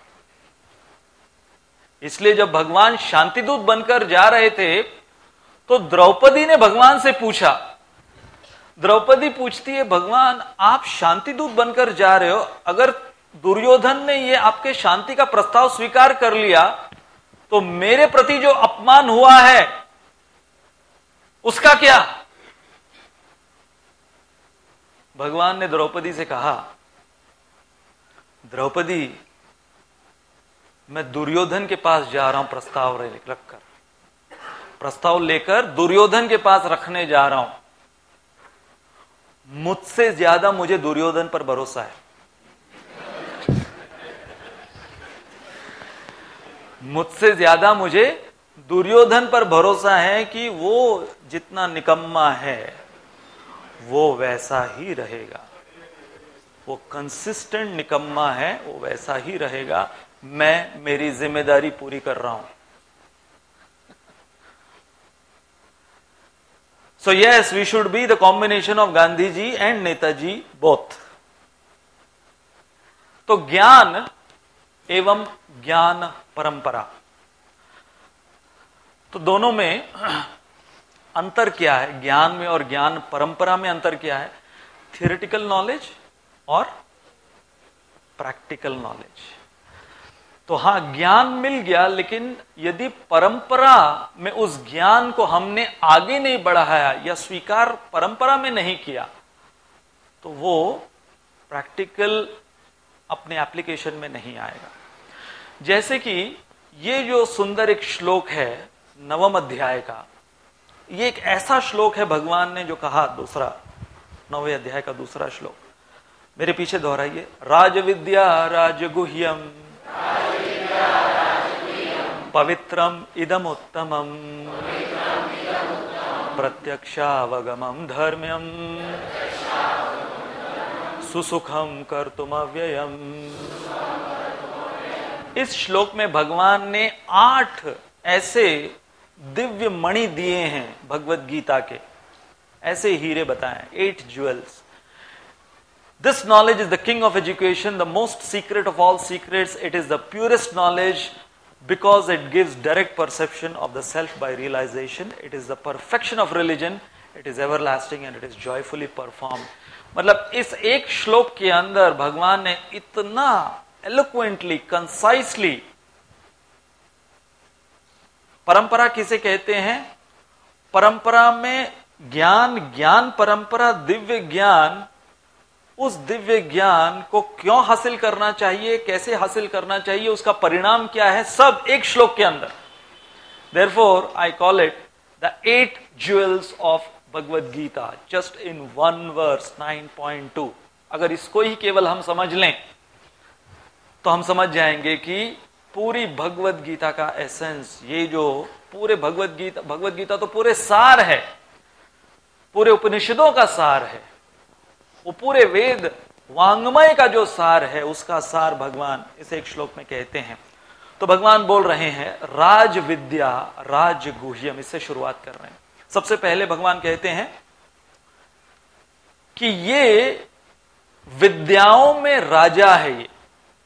इसलिए जब भगवान शांतिदूत बनकर जा रहे थे तो द्रौपदी ने भगवान से पूछा, द्रौपदी पूछती है भगवान आप शांतिदूत बनकर जा रहे हो, अगर दुर्योधन ने ये आपके शांति का प्रस्ताव स्वीकार कर लिया तो मेरे प्रति जो अपमान हुआ है उसका क्या? भगवान ने द्रौपदी से कहा द्रौपदी मैं दुर्योधन के पास जा रहा हूं प्रस्ताव रखकर, प्रस्ताव लेकर दुर्योधन के पास रखने जा रहा हूं। मुझसे ज्यादा मुझे दुर्योधन पर भरोसा है, मुझसे ज्यादा मुझे दुर्योधन पर भरोसा है कि वो जितना निकम्मा है वो वैसा ही रहेगा, वो कंसिस्टेंट निकम्मा है, वो वैसा ही रहेगा। मैं मेरी जिम्मेदारी पूरी कर रहा हूं। So yes, we should be the combination of Gandhi ji and Netaji both. तो ज्ञान एवं ज्ञान परंपरा, तो दोनों में अंतर क्या है? ज्ञान में और ज्ञान परंपरा में अंतर क्या है? थियोरेटिकल नॉलेज और प्रैक्टिकल नॉलेज। तो हां, ज्ञान मिल गया, लेकिन यदि परंपरा में उस ज्ञान को हमने आगे नहीं बढ़ाया या स्वीकार परंपरा में नहीं किया तो वो प्रैक्टिकल अपने एप्लीकेशन में नहीं आएगा। जैसे कि ये जो सुंदर एक श्लोक है नवम अध्याय का, ये एक ऐसा श्लोक है भगवान ने जो कहा, दूसरा नौवें अध्याय का दूसरा श्लोक, मेरे पीछे दोहराइए। राजविद्या राजगुह्यम पवित्रम इदम उत्तमम प्रत्यक्षावगमम धर्म्यम सुसुखम कर्तुम अव्ययम। इस श्लोक में भगवान ने आठ ऐसे दिव्य मणि दिए हैं भगवत गीता के, ऐसे हीरे बताएं, eight jewels. This knowledge is the king of education, the most secret of all secrets. It is the purest knowledge because it gives direct perception of the self by realization. It is the perfection of religion. It is everlasting and it is joyfully performed. मतलब इस एक श्लोक के अंदर भगवान ने इतना eloquently, concisely, परंपरा किसे कहते हैं? परंपरा में ज्ञान, ज्ञान परंपरा, दिव्य ज्ञान, उस दिव्य ज्ञान को क्यों हासिल करना चाहिए, कैसे हासिल करना चाहिए, उसका परिणाम क्या है, सब एक श्लोक के अंदर। Therefore, I call it the eight jewels of Bhagavad Gita, just in one verse, nine point two। अगर इसको ही केवल हम समझ लें तो हम समझ जाएंगे कि पूरी भगवद गीता का एसेंस, ये जो पूरे भगवद गीता, भगवद गीता तो पूरे सार है, पूरे उपनिषदों का सार है। वो पूरे वेद वांग्मय का जो सार है उसका सार भगवान इसे एक श्लोक में कहते हैं। तो भगवान बोल रहे हैं राज विद्या राज गुह्यम, इससे शुरुआत कर रहे हैं। सबसे पहले भगवान कहते हैं कि ये विद्याओं में राजा है, ये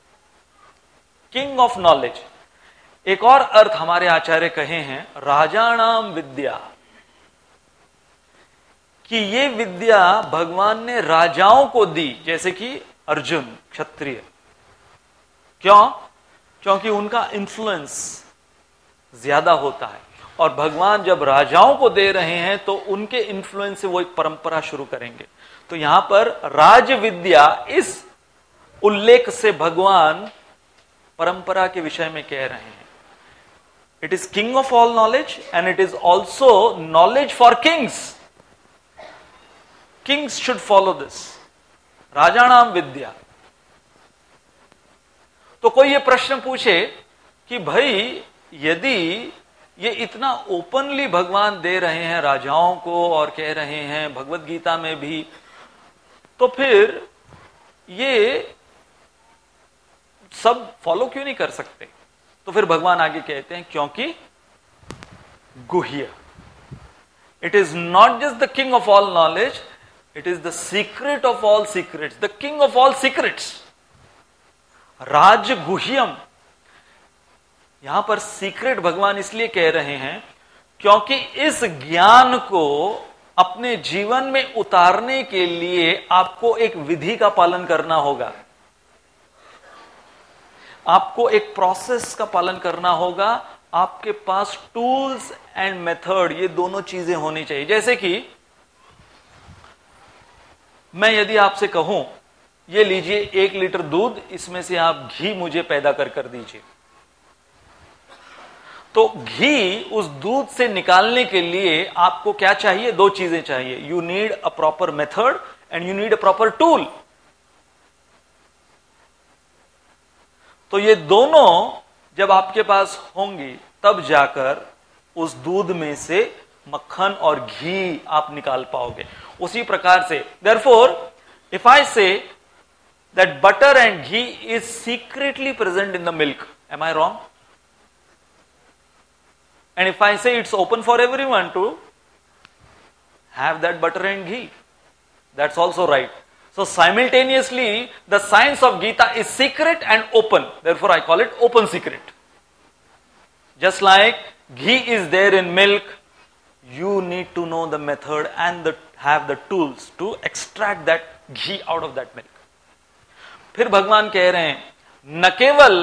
किंग ऑफ नॉलेज। एक और अर्थ हमारे आचार्य कहे हैं राजाणाम विद्या, कि ये विद्या भगवान ने राजाओं को दी, जैसे कि अर्जुन क्षत्रिय। क्यों? क्योंकि उनका इन्फ्लुएंस ज्यादा होता है, और भगवान जब राजाओं को दे रहे हैं तो उनके इन्फ्लुएंस से वो एक परंपरा शुरू करेंगे। तो यहां पर राज विद्या, इस उल्लेख से भगवान परंपरा के विषय में कह रहे हैं। It is king of all knowledge and it is also knowledge for kings. Kings should follow this, राजाणाम विद्या। तो कोई ये प्रश्न पूछे कि भाई यदि ये इतना ओपनली भगवान दे रहे हैं राजाओं को और कह रहे हैं भगवत गीता में भी, तो फिर ये सब फॉलो क्यों नहीं कर सकते? तो फिर भगवान आगे कहते हैं क्योंकि गुह्य, it is not just the king of all knowledge, it is the secret of all secrets, the king of all secrets. राज गुह्यम, यहां पर सीक्रेट भगवान इसलिए कह रहे हैं क्योंकि इस ज्ञान को अपने जीवन में उतारने के लिए आपको एक विधि का पालन करना होगा, आपको एक प्रोसेस का पालन करना होगा, आपके पास टूल्स एंड मेथड, ये दोनों चीजें होनी चाहिए। जैसे कि मैं यदि आपसे कहूं ये लीजिए एक लीटर दूध, इसमें से आप घी मुझे पैदा कर कर दीजिए, तो घी उस दूध से निकालने के लिए आपको क्या चाहिए? दो चीजें चाहिए। You need a proper method and you need a proper tool. तो ये दोनों जब आपके पास होंगी तब जाकर उस दूध में से मक्खन और घी आप निकाल पाओगे। उसी प्रकार से therefore if I say that butter and ghee is secretly present in the milk, am I wrong? And if I say it's open for everyone to have that butter and ghee, that's also right. So simultaneously, the science of Gita is secret and open. Therefore, I call it open secret. Just like ghee is there in milk, you need to know the method and the, have the tools to extract that ghee out of that milk. फिर भगवान कह रहे हैं न केवल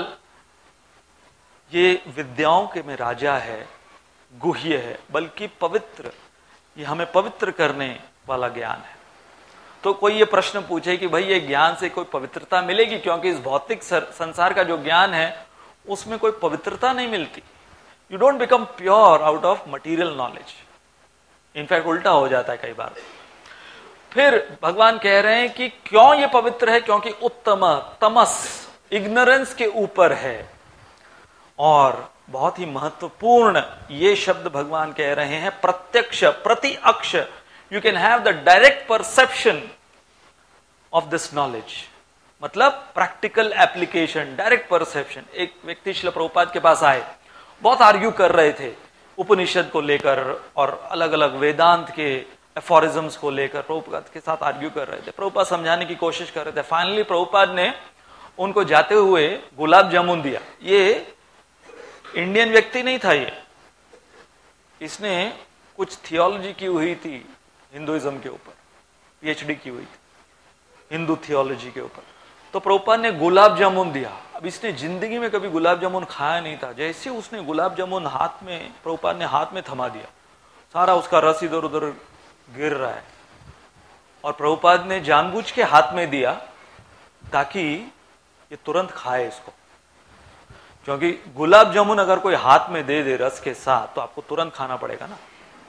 ये विद्याओं के में राजा है, गुह्य है, बल्कि पवित्र, ये हमें पवित्र करने वाला ज्ञान है। तो कोई ये प्रश्न पूछे कि भाई ये ज्ञान से कोई पवित्रता मिलेगी? क्योंकि इस भौतिक संसार का जो ज्ञान है उसमें कोई पवित्रता नहीं मिलती। You don't become pure out of material knowledge, in fact उल्टा हो जाता है कई बार। फिर भगवान कह रहे हैं कि क्यों ये पवित्र है? क्योंकि उत्तम तमस, इग्नोरेंस के ऊपर है। और बहुत ही महत्वपूर्ण ये शब्द भगवान कह रहे हैं प्रत्यक्ष, प्रत्यक्ष, you can have the direct perception of this knowledge, मतलब प्रैक्टिकल एप्लीकेशन, डायरेक्ट परसेप्शन। एक व्यक्ति श्रील प्रभुपाद के पास आए, बहुत आर्ग्यू कर रहे थे उपनिषद को लेकर और अलग अलग वेदांत के एफोरिज्म्स को लेकर प्रभुपाद के साथ आर्ग्यू कर रहे थे। प्रभुपाद समझाने की कोशिश कर रहे थे। फाइनली प्रभुपाद ने उनको जाते हुए गुलाब जामुन दिया। ये इंडियन व्यक्ति नहीं था, ये इसने कुछ थियोलॉजी की हुई थी हिंदुइज्म के ऊपर, पीएचडी की हुई थी हिंदू थियोलॉजी के ऊपर। तो प्रभुपाद ने गुलाब जामुन दिया। अब इसने जिंदगी में कभी गुलाब जामुन खाया नहीं था। जैसे उसने गुलाब जामुन हाथ में, प्रभुपाद ने हाथ में थमा दिया, सारा उसका रस इधर उधर गिर रहा है। और प्रभुपाद ने जानबूझ के हाथ में दिया ताकि ये तुरंत खाए इसको, क्योंकि गुलाब जामुन अगर कोई हाथ में दे दे रस के साथ तो आपको तुरंत खाना पड़ेगा ना।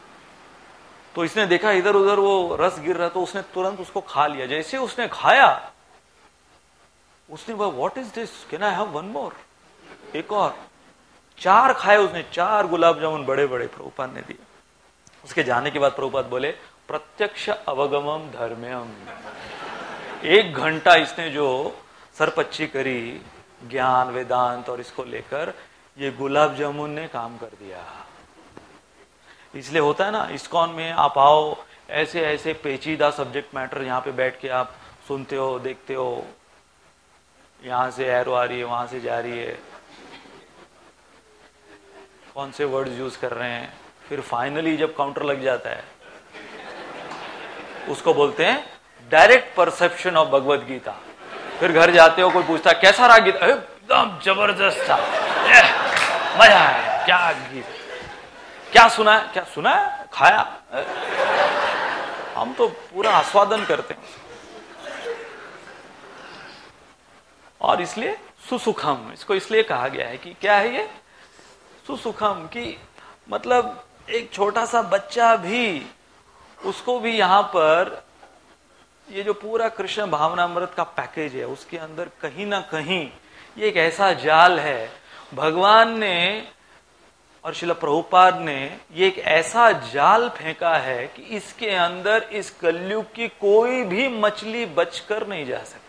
तो इसने देखा इधर उधर वो रस गिर रहा, तो उसने तुरंत उसको खा लिया। जैसे उसने खाया, उसने बोला what is this, can I have one more, एक और। चार खाए उसने, चार गुलाब जामुन बड़े बड़े प्रभुपाद ने दिए। उसके जाने के बाद प्रभुपाद बोले प्रत्यक्ष अवगमम धर्म्यम, एक घंटा इसने जो सरपच्ची करी ज्ञान वेदांत और इसको लेकर, ये गुलाब जामुन ने काम कर दिया। इसलिए होता है ना इस्कॉन में आप आओ, ऐसे ऐसे पेचीदा सब्जेक्ट मैटर यहाँ पे बैठ के आप सुनते हो, देखते हो, यहां से एरो आ रही है, वहां से जा रही है, कौन से वर्ड्स यूज कर रहे हैं, फिर फाइनली जब काउंटर लग जाता है उसको बोलते हैं direct perception of Bhagavad Gita. फिर घर जाते हो, कोई पूछता है कैसा रहा गीता, एकदम जबरदस्त था, मजा आया, क्या गीत, क्या सुना है, क्या सुना है, खाया, हम तो पूरा आस्वादन करते हैं। और इसलिए सुसुखम, इसको इसलिए कहा गया है कि क्या है ये सुसुखम, कि मतलब एक छोटा सा बच्चा भी, उसको भी यहां पर ये जो पूरा कृष्ण भावनामृत का पैकेज है उसके अंदर कहीं ना कहीं ये एक ऐसा जाल है, भगवान ने और श्रील प्रभुपाद ने ये एक ऐसा जाल फेंका है कि इसके अंदर इस कलयुग की कोई भी मछली बचकर नहीं जा सकती।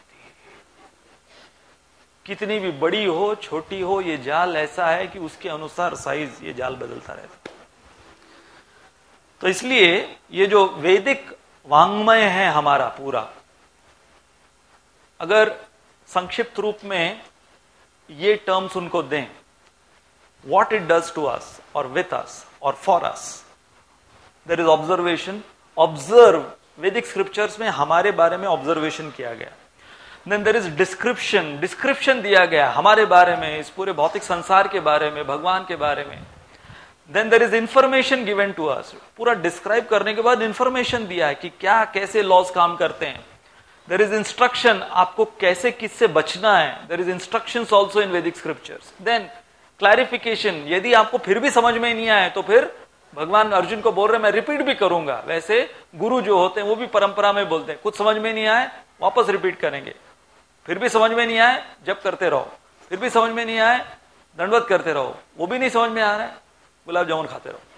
कितनी भी बड़ी हो छोटी हो, ये जाल ऐसा है कि उसके अनुसार साइज ये जाल बदलता रहता। तो इसलिए ये जो वैदिक वांग्मय है हमारा पूरा, अगर संक्षिप्त रूप में ये टर्म्स उनको दें, what it does to us or with us or for us, there is observation, observe, Vedic scriptures में हमारे बारे में ऑब्जर्वेशन किया गया। Then there is description, description दिया गया हमारे बारे में, इस पूरे भौतिक संसार के बारे में, भगवान के बारे में। Then there is information given to us, पूरा डिस्क्राइब करने के बाद इंफॉर्मेशन दिया है कि क्या कैसे लॉज काम करते हैं। There is instruction, आपको कैसे किससे बचना है। There is instructions also in Vedic scriptures. Then clarification, यदि आपको फिर भी समझ में नहीं आए तो फिर भगवान अर्जुन को बोल रहे मैं रिपीट भी करूंगा। वैसे गुरु जो होते हैं वो भी परंपरा में बोलते हैं, कुछ समझ में नहीं आए वापस रिपीट करेंगे, फिर भी समझ में नहीं आए जब करते रहो, फिर भी समझ में नहीं आए दंडवत करते रहो, वो भी नहीं समझ में आ रहा है गुलाब जामुन खाते रहो।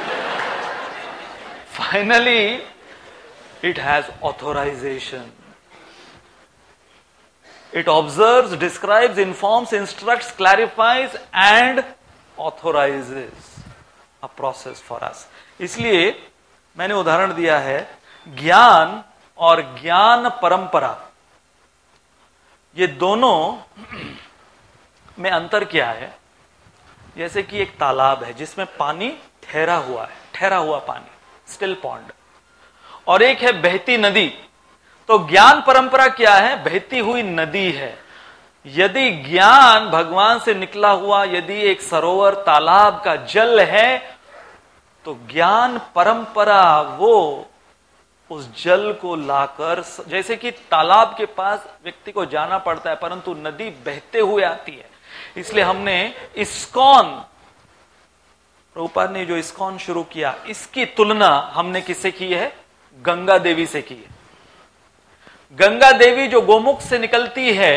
Finally it has authorization, it observes, describes, informs, instructs, clarifies and authorizes a process for us. इसलिए मैंने उदाहरण दिया है ज्ञान और ज्ञान परंपरा, ये दोनों में अंतर क्या है। जैसे कि एक तालाब है जिसमें पानी ठहरा हुआ है, ठहरा हुआ पानी, स्टिल पॉन्ड, और एक है बहती नदी। तो ज्ञान परंपरा क्या है, बहती हुई नदी है। यदि ज्ञान भगवान से निकला हुआ यदि एक सरोवर तालाब का जल है, तो ज्ञान परंपरा वो उस जल को लाकर, जैसे कि तालाब के पास व्यक्ति को जाना पड़ता है परंतु नदी बहते हुए आती है। इसलिए हमने इस्कॉन, प्रभुपाद ने जो इस्कॉन शुरू किया, इसकी तुलना हमने किससे की है, गंगा देवी से की है। गंगा देवी जो गोमुख से निकलती है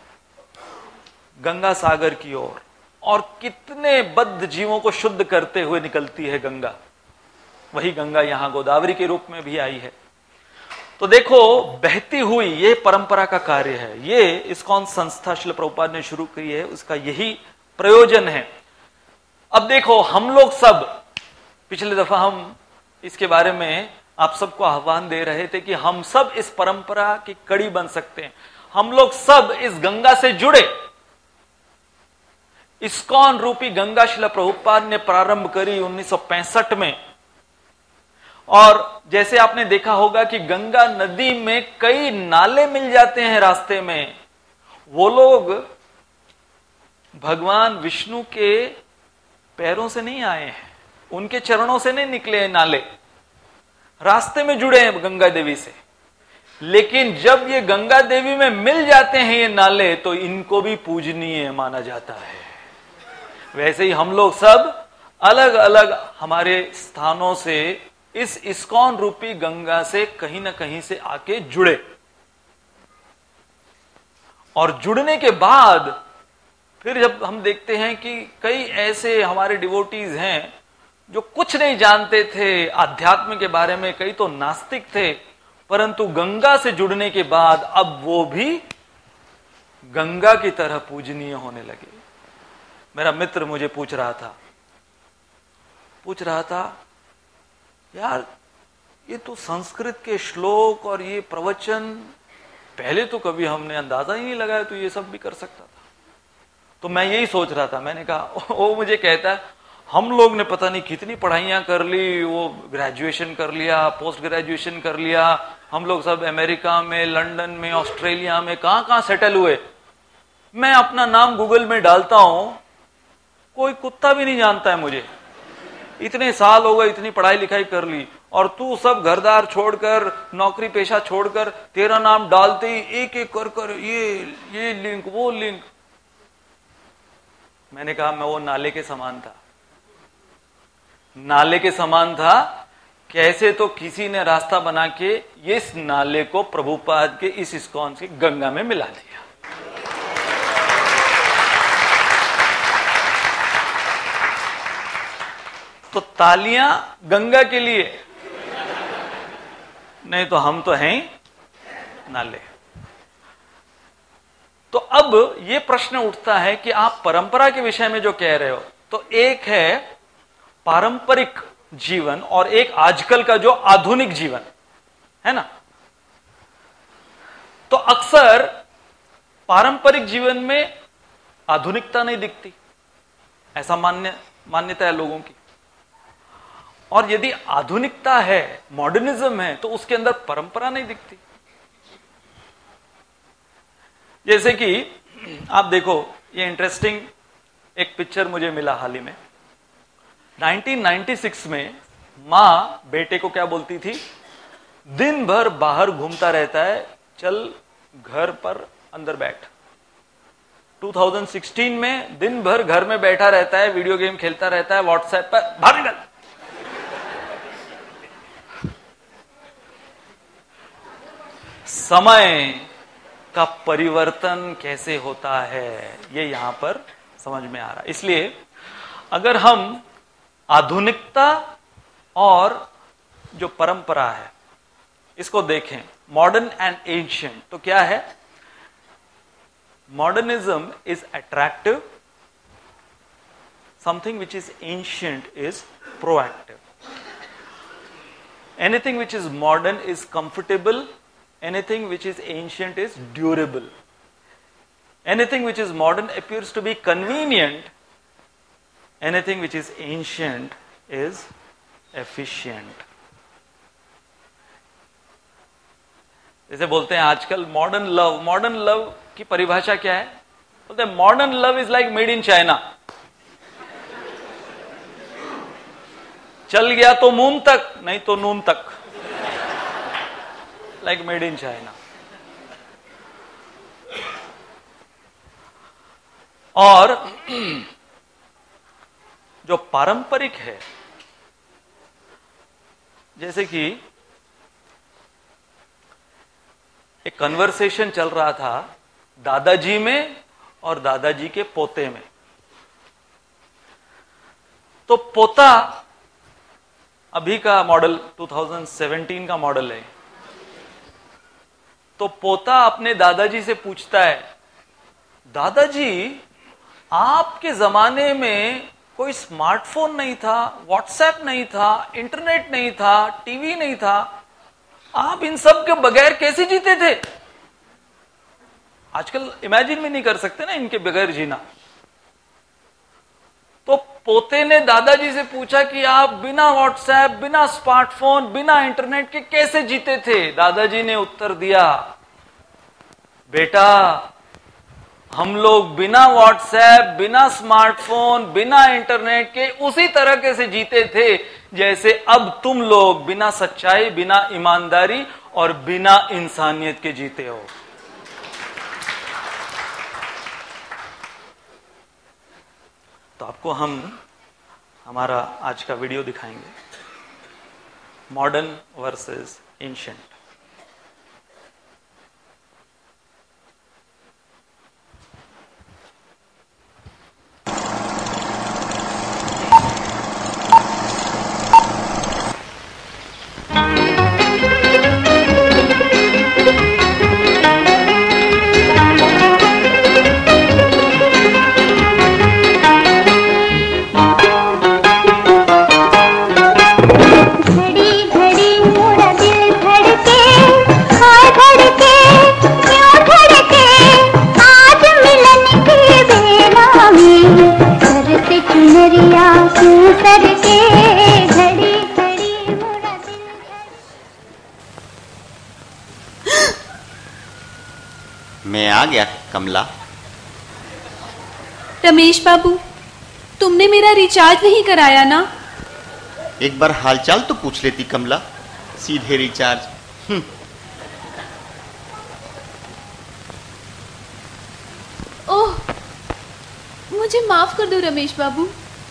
गंगा सागर की ओर, और, और कितने बद्ध जीवों को शुद्ध करते हुए निकलती है गंगा। वही गंगा यहां गोदावरी के रूप में भी आई है। तो देखो बहती हुई ये परंपरा का कार्य है। ये इस्कॉन संस्था श्रील प्रभुपाद ने शुरू की है, उसका यही प्रयोजन है। अब देखो हम लोग सब, पिछले दफा हम इसके बारे में आप सबको आह्वान दे रहे थे कि हम सब इस परंपरा की कड़ी बन सकते हैं। हम लोग सब इस गंगा से जुड़े। इस्कॉन रूपी गंगा श्रील प्रभुपाद ने प्रारंभ करी उन्नीस सौ पैंसठ में, और जैसे आपने देखा होगा कि गंगा नदी में कई नाले मिल जाते हैं रास्ते में। वो लोग भगवान विष्णु के पैरों से नहीं आए हैं, उनके चरणों से नहीं निकले हैं नाले, रास्ते में जुड़े हैं गंगा देवी से। लेकिन जब ये गंगा देवी में मिल जाते हैं ये नाले, तो इनको भी पूजनीय माना जाता है। वैसे ही हम लोग सब अलग अलग हमारे स्थानों से इस इस्कॉन रूपी गंगा से कहीं ना कहीं से आके जुड़े, और जुड़ने के बाद फिर जब हम देखते हैं कि कई ऐसे हमारे डिवोटीज हैं जो कुछ नहीं जानते थे आध्यात्म के बारे में, कई तो नास्तिक थे, परंतु गंगा से जुड़ने के बाद अब वो भी गंगा की तरह पूजनीय होने लगे। मेरा मित्र मुझे पूछ रहा था पूछ रहा था यार, ये तो संस्कृत के श्लोक और ये प्रवचन पहले तो कभी हमने अंदाजा ही नहीं लगाया, तो ये सब भी कर सकता था। तो मैं यही सोच रहा था, मैंने कहा, वो मुझे कहता है हम लोग ने पता नहीं कितनी पढ़ाइयां कर ली, वो ग्रेजुएशन कर लिया, पोस्ट ग्रेजुएशन कर लिया, हम लोग सब अमेरिका में, लंदन में, ऑस्ट्रेलिया में, कहां कहां सेटल हुए। मैं अपना नाम गूगल में डालता हूं, कोई कुत्ता भी नहीं जानता है मुझे। इतने साल हो गए, इतनी पढ़ाई लिखाई कर ली, और तू सब घरदार छोड़कर, नौकरी पेशा छोड़कर, तेरा नाम डालते ही एक एक कर कर ये ये लिंक, वो लिंक। मैंने कहा मैं वो नाले के समान था, नाले के समान था। कैसे तो किसी ने रास्ता बना के इस नाले को प्रभुपाद के इस इस्कॉन की गंगा में मिला दिया। तो तालियां गंगा के लिए, नहीं तो हम तो हैं ही नाले। तो अब ये प्रश्न उठता है कि आप परंपरा के विषय में जो कह रहे हो, तो एक है पारंपरिक जीवन और एक आजकल का जो आधुनिक जीवन है ना। तो अक्सर पारंपरिक जीवन में आधुनिकता नहीं दिखती, ऐसा मान्य मान्यता है लोगों की। और यदि आधुनिकता है, मॉडर्निज्म है, तो उसके अंदर परंपरा नहीं दिखती। जैसे कि आप देखो, ये इंटरेस्टिंग एक पिक्चर मुझे मिला हाल ही में। नाइनटीन नाइंटी सिक्स में मां बेटे को क्या बोलती थी, दिन भर बाहर घूमता रहता है, चल घर पर अंदर बैठ। टू थाउजेंड सिक्सटीन में दिन भर घर में बैठा रहता है, वीडियो गेम खेलता रहता है, व्हाट्सएप पर, बाहर निकल। समय का परिवर्तन कैसे होता है, ये यहां पर समझ में आ रहा है। इसलिए अगर हम आधुनिकता और जो परंपरा है इसको देखें, मॉडर्न एंड एंशिएंट, तो क्या है? Modernism is attractive, something which is ancient is proactive. Anything which is modern is comfortable, anything which is ancient is durable. Anything which is modern appears to be convenient. Anything which is ancient is efficient. जैसे बोलते हैं आजकल मॉडर्न लव, मॉडर्न लव की परिभाषा क्या है? बोलते हैं modern love is like made in China. चल गया तो मून तक, नहीं तो नून तक, लाइक मेड इन चाइना। और जो पारंपरिक है, जैसे कि एक कन्वर्सेशन चल रहा था दादाजी में और दादाजी के पोते में। तो पोता अभी का मॉडल टू थाउजेंड सेवेंटीन का मॉडल है। तो पोता अपने दादाजी से पूछता है, दादाजी आपके जमाने में कोई स्मार्टफोन नहीं था, व्हाट्सएप नहीं था, इंटरनेट नहीं था, टीवी नहीं था, आप इन सब के बगैर कैसे जीते थे? आजकल इमेजिन भी नहीं कर सकते ना इनके बगैर जीना। तो पोते ने दादाजी से पूछा कि आप बिना व्हाट्सएप, बिना स्मार्टफोन, बिना इंटरनेट के कैसे जीते थे? दादाजी ने उत्तर दिया, बेटा हम लोग बिना व्हाट्सएप, बिना स्मार्टफोन, बिना इंटरनेट के उसी तरह से जीते थे जैसे अब तुम लोग बिना सच्चाई, बिना ईमानदारी और बिना इंसानियत के जीते हो। तो आपको हम हमारा आज का वीडियो दिखाएंगे, मॉडर्न वर्सेस एंशिएंट। आंसू सर के घड़ी घड़ी मोरा दिल। मैं आ गया कमला। रमेश बाबू, तुमने मेरा रिचार्ज नहीं कराया ना? एक बार हालचाल तो पूछ लेती कमला, सीधे रिचार्ज। ओह, मुझे माफ कर दो रमेश बाबू।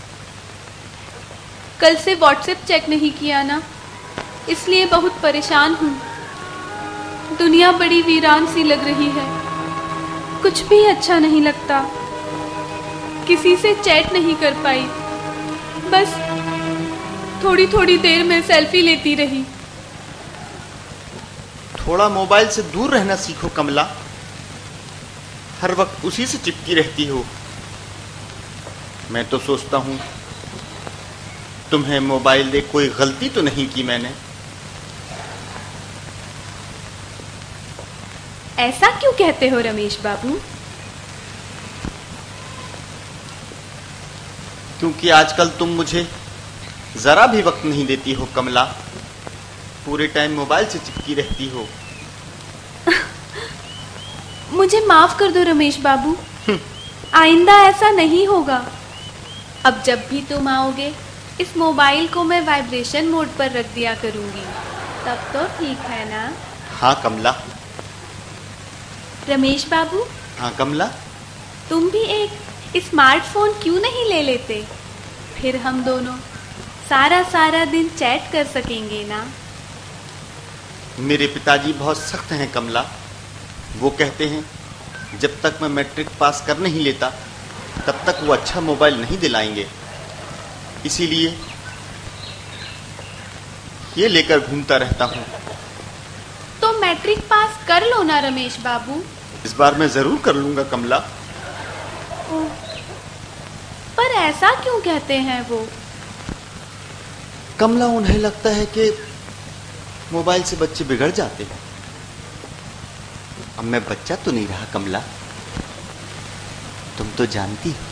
कल से व्हाट्सएप चेक नहीं किया ना, इसलिए बहुत परेशान हूँ। दुनिया बड़ी वीरान सी लग रही है, कुछ भी अच्छा नहीं लगता। किसी से चैट नहीं कर पाई, बस थोड़ी थोड़ी देर में सेल्फी लेती रही। थोड़ा मोबाइल से दूर रहना सीखो कमला, हर वक्त उसी से चिपकी रहती हो। मैं तो सोचता हूं तुम्हें मोबाइल दे कोई गलती तो नहीं की मैंने। ऐसा क्यों कहते हो रमेश बाबू? क्योंकि आजकल तुम मुझे जरा भी वक्त नहीं देती हो कमला, पूरे टाइम मोबाइल से चिपकी रहती हो। मुझे माफ कर दो रमेश बाबू, आइंदा ऐसा नहीं होगा। अब जब भी तुम आओगे, इस मोबाइल को मैं वाइब्रेशन मोड पर रख दिया करूंगी, तब तो ठीक है ना? हाँ कमला। रमेश बाबू। हाँ कमला। तुम भी एक स्मार्टफोन क्यों नहीं ले लेते? फिर हम दोनों सारा सारा दिन चैट कर सकेंगे ना? मेरे पिताजी बहुत सख्त हैं कमला। वो कहते हैं जब तक मैं मैट्रिक पास कर नहीं लेता तब तक वो अच्छा मोबाइल नहीं दिलाएंगे, इसीलिए ये लेकर घूमता रहता हूँ। तो मैट्रिक पास कर लो ना रमेश बाबू। इस बार मैं जरूर कर लूंगा कमला। पर ऐसा क्यों कहते हैं वो? कमला, उन्हें लगता है कि मोबाइल से बच्चे बिगड़ जाते हैं। अब मैं बच्चा तो नहीं रहा कमला, तुम तो जानती हो।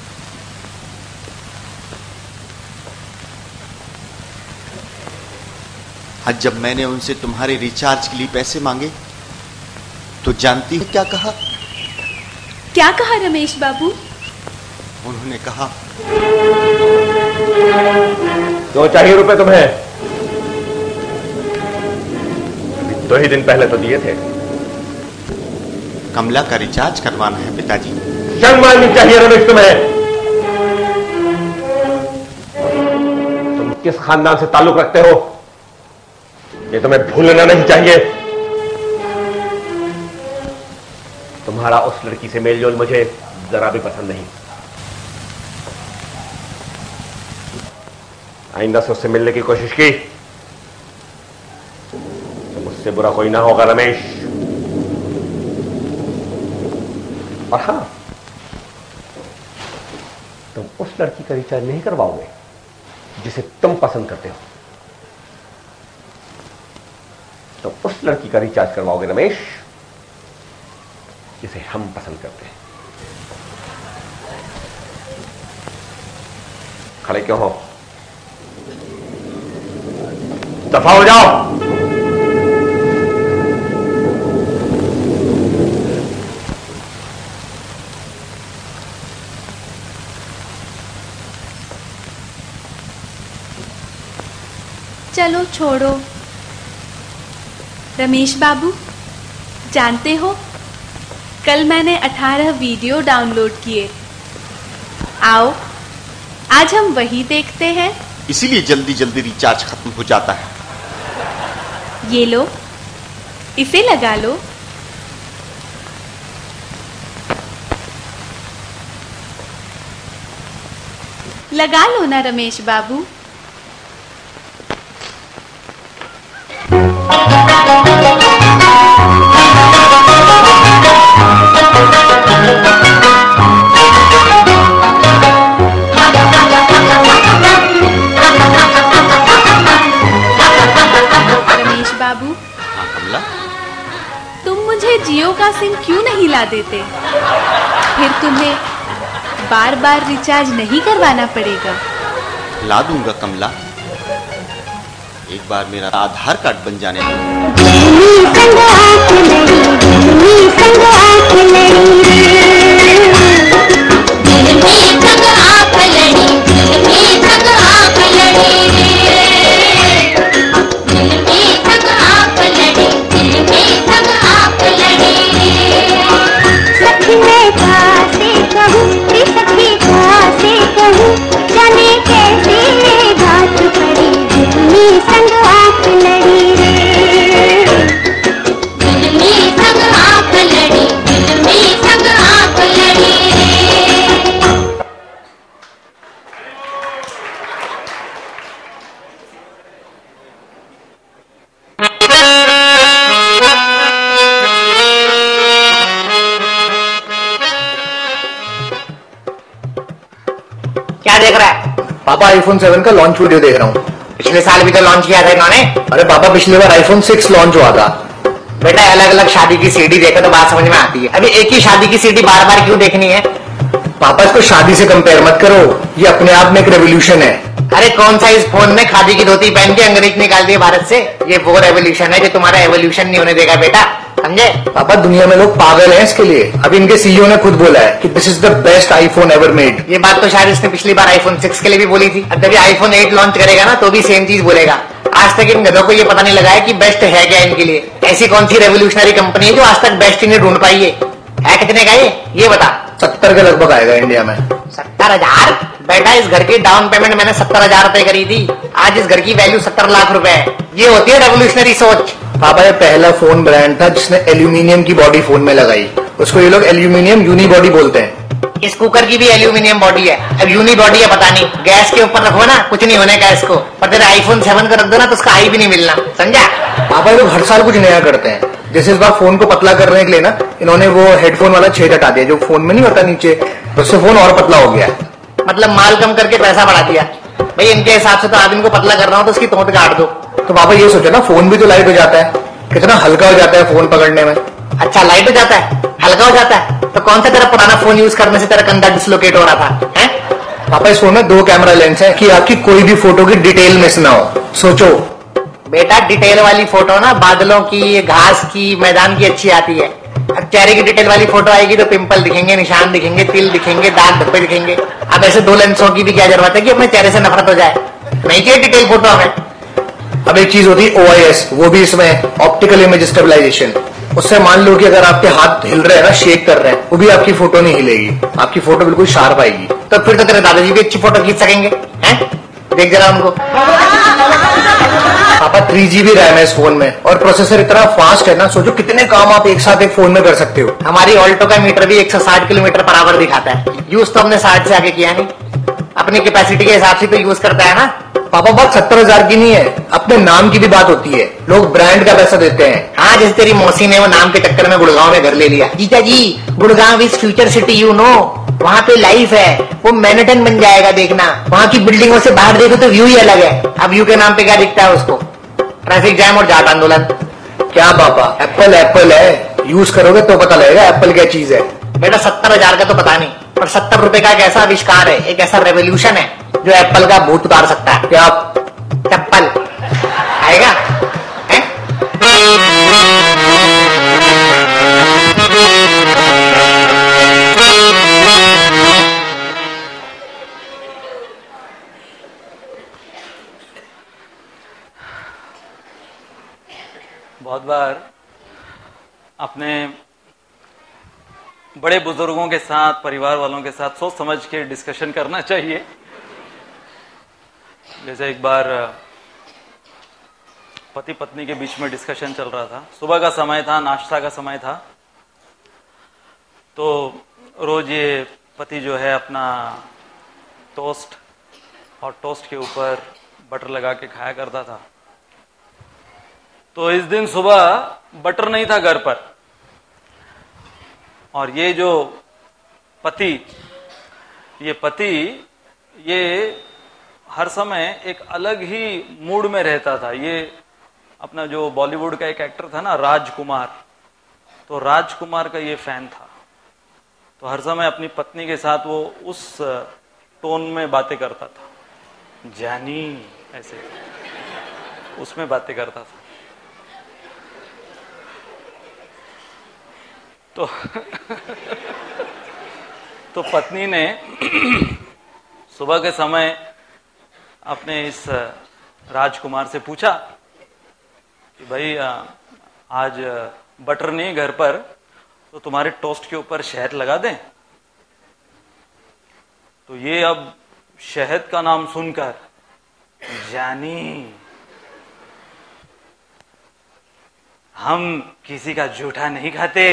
आज जब मैंने उनसे तुम्हारे रिचार्ज के लिए पैसे मांगे तो जानती हो क्या कहा? क्या कहा रमेश बाबू? उन्होंने कहा, दो चाहिए रुपए तुम्हें? अभी दो ही दिन पहले तो दिए थे। कमला का रिचार्ज करवाना है पिताजी। शर्म आनी चाहिए रमेश तुम्हें। तुम किस खानदान से ताल्लुक रखते हो, ये तुम्हें भूलना नहीं चाहिए। तुम्हारा उस लड़की से मेलजोल मुझे जरा भी पसंद नहीं। आइंदा से उससे मिलने की कोशिश की तो मुझसे बुरा कोई ना होगा रमेश। और हां, तुम उस लड़की का रिचार्ज नहीं करवाओगे जिसे तुम पसंद करते हो, तो उस लड़की का रिचार्ज करवाओगे रमेश जिसे हम पसंद करते हैं। खड़े क्यों हो? दफा हो जाओ। चलो छोड़ो। रमेश बाबू, जानते हो कल मैंने अठारह वीडियो डाउनलोड किए। आओ आज हम वही देखते हैं। इसीलिए जल्दी जल्दी रिचार्ज खत्म हो जाता है। ये लो, इसे लगा लो। लगा लो ना रमेश बाबू। रमेश बाबू। हाँ कमला। तुम मुझे जियो का सिम क्यों नहीं ला देते? फिर तुम्हें बार बार रिचार्ज नहीं करवाना पड़ेगा। ला दूंगा कमला, एक बार मेरा आधार कार्ड बन जाने दो। संग आंख लड़ी, संग आंख लड़ी, दिल में संग आंख लड़ी, दिल में संग आंख लड़ी, दिल में संग आंख लड़ी, दिल में संग आंख लड़ी। सखी मैं कैसे कहूँ, सखी कैसे कहूँ, जाने कैसे बात पड़ी, दिल में संग आंख लड़ी रे, दिल में संग आंख लड़ी, दिल में संग आंख लड़ी रे। क्या देख रहा है? पापा आईफोन सेवन का लॉन्च वीडियो देख रहा हूँ। पिछले साल भी तो लॉन्च किया था इन्होंने। अरे पापा पिछली बार आईफोन सिक्स लॉन्च हुआ था। बेटा अलग अलग शादी की सीडी देखो तो बात समझ में आती है, अभी एक ही शादी की सीडी बार बार क्यों देखनी है? पापा इसको शादी से कंपेयर मत करो, ये अपने आप में एक रेवोल्यूशन है। अरे कौन सा इस फोन में खादी की धोती पहन के अंग्रेज निकाल दिए भारत से? ये वो रेवोल्यूशन है जो तुम्हारा एवोल्यूशन नहीं होने देगा बेटा, समझे? पापा दुनिया में लोग पागल हैं इसके लिए। अभी इनके सीईओ ने खुद बोला है कि this is the best iPhone ever made. ये बात तो शायद इसने पिछली बार आईफोन सिक्स के लिए भी बोली थी। अब जब ये आईफोन एट लॉन्च करेगा ना तो भी सेम चीज बोलेगा। आज तक इन गधों को ये पता नहीं लगा है कि बेस्ट है क्या इनके लिए। ऐसी कौन सी रेवोल्यूशनरी कंपनी है जो आज तक बेस्ट इन्हें ढूंढ पाई है? है कितने का ये ये बता। सत्तर के लगभग आएगा इंडिया में। सत्तर हजार बेटा, इस घर की डाउन पेमेंट मैंने सत्तर हजार रुपए करी थी, आज इस घर की वैल्यू सत्तर लाख रुपए है। ये होती है रेवोल्यूशनरी सोच। पापा ये पहला फोन ब्रांड था जिसने एल्यूमिनियम की बॉडी फोन में लगाई, उसको ये लोग एल्यूमिनियम यूनी बॉडी बोलते हैं। इस कुकर की भी एल्यूमिनियम बॉडी है, अब यूनी बॉडी है पता नहीं। गैस के ऊपर रखो ना कुछ नहीं होने का इसको, पर तेरे आईफोन सेवन को रख दो ना तो उसका आई भी नहीं मिलना, समझा? पापा ये लोग हर साल कुछ नया करते हैं। जैसे इस बार फोन को पतला करने के लिए ना इन्होंने वो हेडफोन वाला छेद हटा दिया जो फोन में नहीं होता नीचे, तो उससे फोन और पतला हो गया। मतलब माल कम करके पैसा बढ़ा दिया। भाई इनके हिसाब से तो आदमी को पतला कर रहा हूँ तो उसकी तोंत काट दो। तो पापा ये सोचो ना, फोन भी तो लाइट हो जाता है, कितना हल्का हो जाता है फोन पकड़ने में। अच्छा लाइट हो जाता है, हल्का हो जाता है, तो कौन सा तेरा पुराना फोन यूज करने से तेरा कंधा डिसलोकेट हो रहा था? है पापा इस फोन में दो कैमरा लेंस है कि आपकी कोई भी फोटो की डिटेल मिस ना हो। सोचो बेटा, डिटेल वाली फोटो ना बादलों की, घास की, मैदान की अच्छी आती है। अब चेहरे की डिटेल वाली फोटो आएगी तो पिंपल दिखेंगे, निशान दिखेंगे, तिल दिखेंगे, दाग धब्बे दिखेंगे। अब ऐसे दो लेंसों की भी क्या जरूरत है कि अपने चेहरे से नफरत हो जाए? नहीं चाहिए डिटेल फोटो हमें। अब एक चीज होती है ओ आई एस, वो भी इसमें ऑप्टिकल इमेज स्टेबलाइजेशन। उससे मान लो कि अगर आपके हाथ हिल रहे हैं ना, शेक कर रहे हैं, वो भी आपकी फोटो नहीं हिलेगी, आपकी फोटो बिल्कुल शार्प आएगी। तो फिर तो तेरे दादाजी भी अच्छी फोटो खींच सकेंगे, हैं? देख जरा उनको। पापा थ्री जीबी रैम है इस फोन में और प्रोसेसर इतना फास्ट है ना, सोचो कितने काम आप एक साथ एक फोन में कर सकते हो। हमारी ऑल्टो का मीटर भी एक सौ साठ किलोमीटर पर आवर दिखाता है। यूज तो हमने साठ से आगे किया नहीं, अपनी कैपेसिटी के हिसाब से तो यूज करता है ना। पापा बात सत्तर हजार की नहीं है, अपने नाम की भी बात होती है। लोग ब्रांड का पैसा देते हैं। हाँ, जैसे तेरी मौसी ने वो नाम के चक्कर में गुड़गांव में घर ले लिया। जीजा जी, Gurgaon is future city, you know, वहाँ पे लाइफ है, वो मैनहट्टन बन जाएगा, देखना। वहाँ की बिल्डिंगों से बाहर देखो तो व्यू ही अलग है। अब व्यू के नाम पे क्या दिखता है उसको? ट्रैफिक जैम और जाट आंदोलन। क्या पापा, एप्पल एप्पल है, यूज करोगे तो पता लगेगा एप्पल क्या चीज है। बेटा सत्तर हजार का तो पता नहीं, पर सत्तर रुपए का एक ऐसा आविष्कार है, एक ऐसा रेवोल्यूशन है जो एप्पल का भूत उतार सकता है। क्या चप्पल आएगा है? बहुत बार अपने बड़े बुजुर्गों के साथ, परिवार वालों के साथ सोच समझ के डिस्कशन करना चाहिए। जैसे एक बार पति पत्नी के बीच में डिस्कशन चल रहा था, सुबह का समय था, नाश्ता का समय था। तो रोज ये पति जो है अपना टोस्ट और टोस्ट के ऊपर बटर लगा के खाया करता था। तो इस दिन सुबह बटर नहीं था घर पर, और ये जो पति ये पति ये हर समय एक अलग ही मूड में रहता था। ये अपना जो बॉलीवुड का एक एक्टर था ना, राजकुमार, तो राजकुमार का ये फैन था। तो हर समय अपनी पत्नी के साथ वो उस टोन में बातें करता था। जानी, ऐसे उसमें बातें करता था। तो तो पत्नी ने सुबह के समय अपने इस राजकुमार से पूछा कि भाई आज बटर नहीं घर पर, तो तुम्हारे टोस्ट के ऊपर शहद लगा दें। तो ये अब शहद का नाम सुनकर जानी, हम किसी का जूठा नहीं खाते।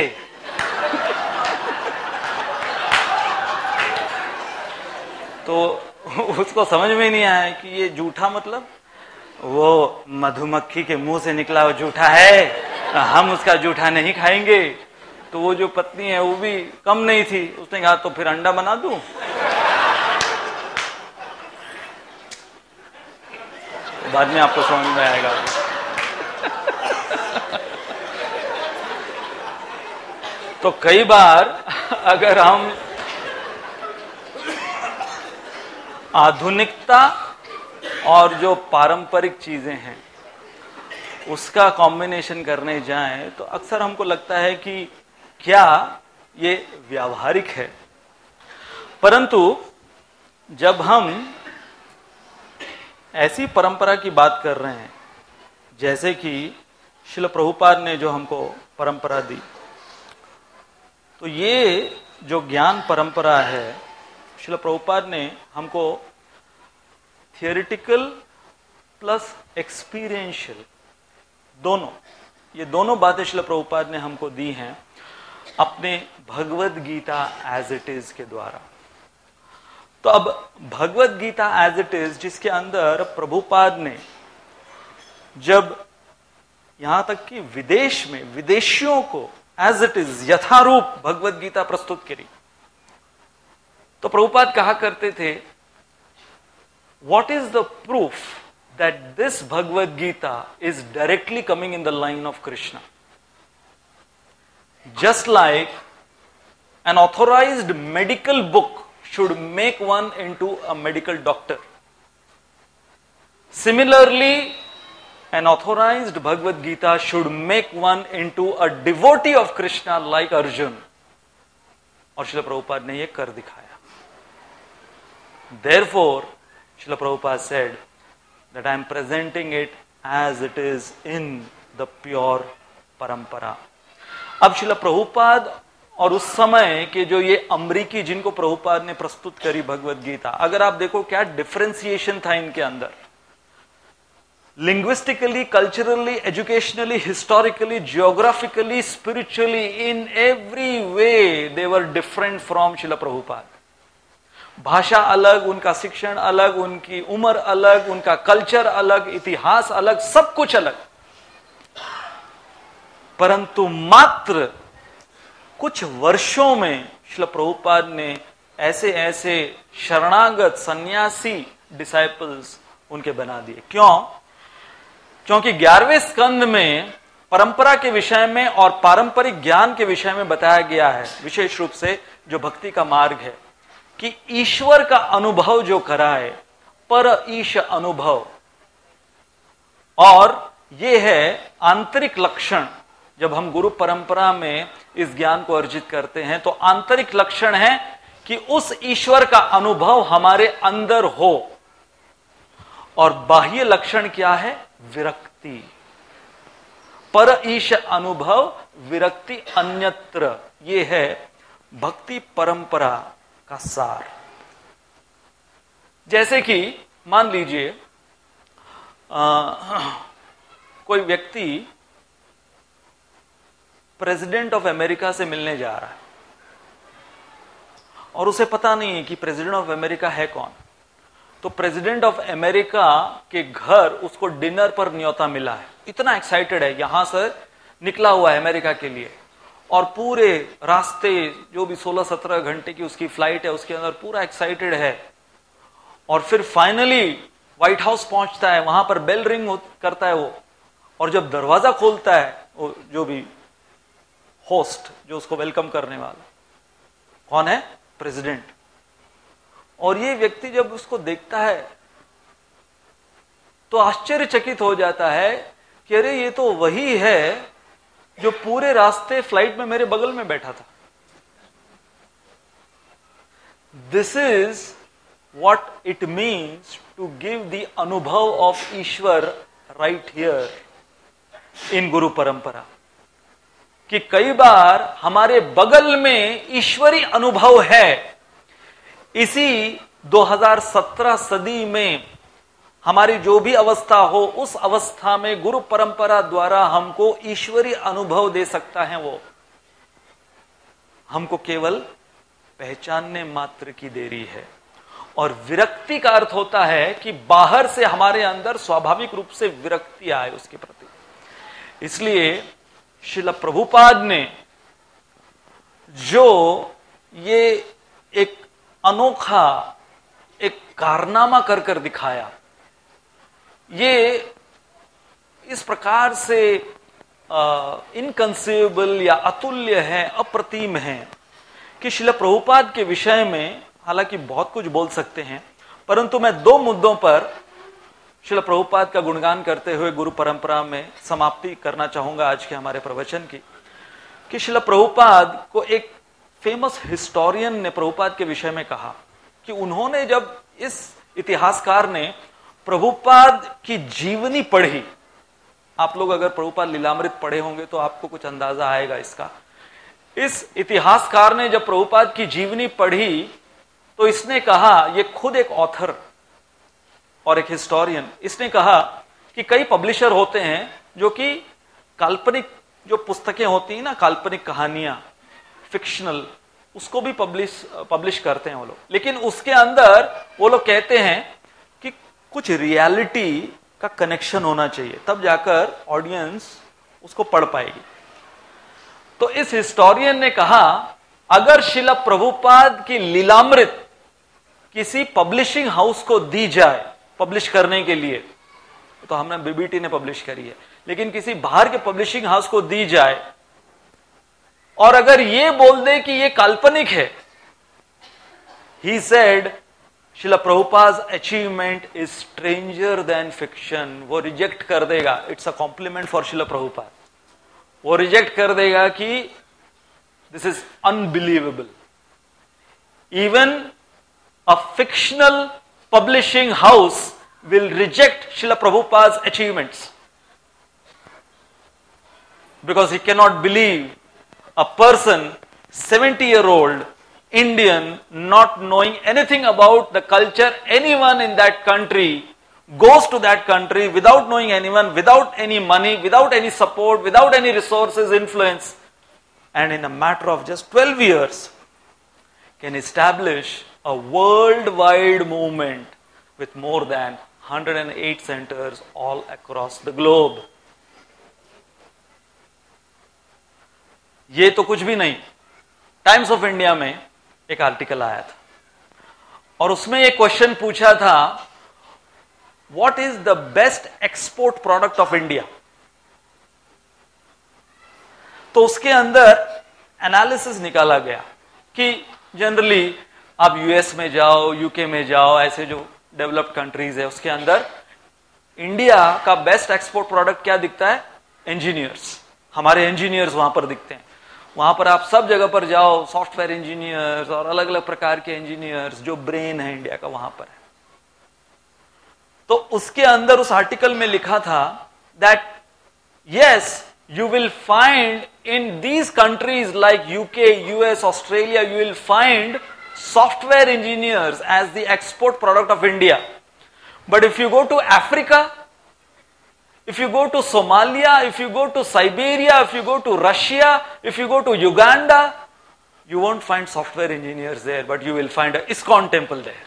तो उसको समझ में नहीं आया कि ये जूठा मतलब वो मधुमक्खी के मुंह से निकला हुआ जूठा है, हम उसका जूठा नहीं खाएंगे। तो वो जो पत्नी है वो भी कम नहीं थी, उसने कहा तो फिर अंडा बना दूं। बाद में आपको समझ में आएगा। तो कई बार अगर हम आधुनिकता और जो पारंपरिक चीजें हैं उसका कॉम्बिनेशन करने जाएं तो अक्सर हमको लगता है कि क्या ये व्यावहारिक है। परंतु जब हम ऐसी परंपरा की बात कर रहे हैं जैसे कि श्रील प्रभुपाद ने जो हमको परंपरा दी, तो ये जो ज्ञान परंपरा है श्रील प्रभुपाद ने हमको थियोरिटिकल प्लस एक्सपीरियंशियल दोनों, ये दोनों बातें श्रील प्रभुपाद ने हमको दी हैं अपने Bhagavad Gita as it is के द्वारा। तो अब Bhagavad Gita as it is, जिसके अंदर प्रभुपाद ने जब यहां तक कि विदेश में विदेशियों को एज इट इज यथारूप भगवद गीता प्रस्तुत करी, तो प्रभुपाद कहा करते थे, what is the proof that this Bhagavad Gita is directly coming in the line of Krishna. Just like an authorized medical book should make one into a medical doctor. Similarly, an authorized Bhagavad Gita should make one into a devotee of Krishna like Arjun. और श्रील प्रभुपाद ने ये कर दिखाया। Therefore, Srila Prabhupada said that I am presenting it as it is in the pure parampara. अब श्रील प्रभुपाद और उस समय के जो ये अमरीकी जिनको प्रभुपाद ने प्रस्तुत करी भगवद गीता, अगर आप देखो क्या डिफरेंशिएशन था इनके अंदर, linguistically, culturally, educationally, historically, geographically, spiritually, in every way they were different from Srila Prabhupada. भाषा अलग, उनका शिक्षण अलग, उनकी उम्र अलग, उनका कल्चर अलग, इतिहास अलग, सब कुछ अलग। परंतु मात्र कुछ वर्षों में श्रील प्रभुपाद ने ऐसे ऐसे शरणागत सन्यासी डिसाइपल्स उनके बना दिए। क्यों? क्योंकि ग्यारहवें स्कंद में परंपरा के विषय में और पारंपरिक ज्ञान के विषय में बताया गया है, विशेष रूप से जो भक्ति का मार्ग है, कि ईश्वर का अनुभव जो कराए, पर ईश अनुभव, और ये है आंतरिक लक्षण। जब हम गुरु परंपरा में इस ज्ञान को अर्जित करते हैं तो आंतरिक लक्षण है कि उस ईश्वर का अनुभव हमारे अंदर हो, और बाह्य लक्षण क्या है? विरक्ति। पर ईश अनुभव, विरक्ति अन्यत्र। ये है भक्ति परंपरा का सार। जैसे कि मान लीजिए कोई व्यक्ति प्रेसिडेंट ऑफ अमेरिका से मिलने जा रहा है और उसे पता नहीं है कि प्रेसिडेंट ऑफ अमेरिका है कौन। तो प्रेसिडेंट ऑफ अमेरिका के घर उसको डिनर पर न्योता मिला है, इतना एक्साइटेड है, यहां से निकला हुआ है अमेरिका के लिए, और पूरे रास्ते जो भी सोलह सत्रह घंटे की उसकी फ्लाइट है उसके अंदर पूरा एक्साइटेड है। और फिर फाइनली व्हाइट हाउस पहुंचता है, वहां पर बेल रिंग करता है वो, और जब दरवाजा खोलता है वो जो भी होस्ट, जो उसको वेलकम करने वाला, कौन है? प्रेसिडेंट। और ये व्यक्ति जब उसको देखता है तो आश्चर्यचकित हो जाता है कि अरे ये तो वही है जो पूरे रास्ते फ्लाइट में मेरे बगल में बैठा था। This is what it means to give the anubhav of Ishwar right here in गुरु परंपरा, कि कई बार हमारे बगल में ईश्वरी अनुभव है। इसी दो हज़ार सत्रह सदी में हमारी जो भी अवस्था हो, उस अवस्था में गुरु परंपरा द्वारा हमको ईश्वरी अनुभव दे सकता है। वो हमको केवल पहचानने मात्र की देरी है। और विरक्ति का अर्थ होता है कि बाहर से हमारे अंदर स्वाभाविक रूप से विरक्ति आए उसके प्रति। इसलिए श्रील प्रभुपाद ने जो ये एक अनोखा एक कारनामा कर कर दिखाया, ये इस प्रकार से इनकंसीवेबल या अतुल्य है, अप्रतिम है, कि श्रील प्रभुपाद के विषय में हालांकि बहुत कुछ बोल सकते हैं, परंतु मैं दो मुद्दों पर श्रील प्रभुपाद का गुणगान करते हुए गुरु परंपरा में समाप्ति करना चाहूंगा आज के हमारे प्रवचन की। कि श्रील प्रभुपाद को एक फेमस हिस्टोरियन ने प्रभुपाद के विषय में कहा कि उन्होंने जब इस इतिहासकार ने प्रभुपाद की जीवनी पढ़ी, आप लोग अगर प्रभुपाद लीलामृत पढ़े होंगे तो आपको कुछ अंदाजा आएगा इसका। इस इतिहासकार ने जब प्रभुपाद की जीवनी पढ़ी तो इसने कहा, ये खुद एक ऑथर और एक हिस्टोरियन, इसने कहा कि कई पब्लिशर होते हैं जो कि काल्पनिक जो पुस्तकें होती हैं ना, काल्पनिक कहानियां, फिक्शनल, उसको भी पब्लिश पब्लिश करते हैं वो लोग, लेकिन उसके अंदर वो लोग कहते हैं कि कुछ रियलिटी का कनेक्शन होना चाहिए, तब जाकर ऑडियंस उसको पढ़ पाएगी। तो इस हिस्टोरियन ने कहा, अगर श्रील प्रभुपाद की लीलामृत किसी पब्लिशिंग हाउस को दी जाए पब्लिश करने के लिए, तो हमने बीबीटी ने पब्लिश करी है, लेकिन किसी बाहर के पब्लिशिंग हाउस को दी जाए और अगर ये बोल दे कि ये काल्पनिक है, he said Srila Prabhupada achievement is stranger than fiction, वो रिजेक्ट कर देगा। It's a compliment for Srila Prabhupada. वो रिजेक्ट कर देगा कि this is unbelievable. Even a fictional publishing house will reject Srila Prabhupada's achievements because he cannot believe a person, seventy year old Indian, not knowing anything about the culture, anyone in that country, goes to that country without knowing anyone, without any money, without any support, without any resources, influence, and in a matter of just twelve years can establish a worldwide movement with more than one hundred eight centers all across the globe. ये तो कुछ भी नहीं। टाइम्स ऑफ इंडिया में एक आर्टिकल आया था और उसमें एक क्वेश्चन पूछा था, what is the best export product of India. तो उसके अंदर एनालिसिस निकाला गया कि जनरली आप यूएस में जाओ, यूके में जाओ, ऐसे जो डेवलप्ड कंट्रीज है उसके अंदर इंडिया का बेस्ट एक्सपोर्ट प्रोडक्ट क्या दिखता है, इंजीनियर्स। हमारे इंजीनियर्स वहां पर दिखते हैं। वहां पर आप सब जगह पर जाओ, सॉफ्टवेयर इंजीनियर्स और अलग अलग प्रकार के इंजीनियर्स, जो ब्रेन है इंडिया का वहां पर है। तो उसके अंदर उस आर्टिकल में लिखा था that yes, you will find in these countries like U K, U S, Australia, you will find software engineers as the export product of India. But if you go to Africa, if you go to Somalia, if you go to Siberia, if you go to Russia, if you go to Uganda, you won't find software engineers there, but you will find a ISKCON temple there.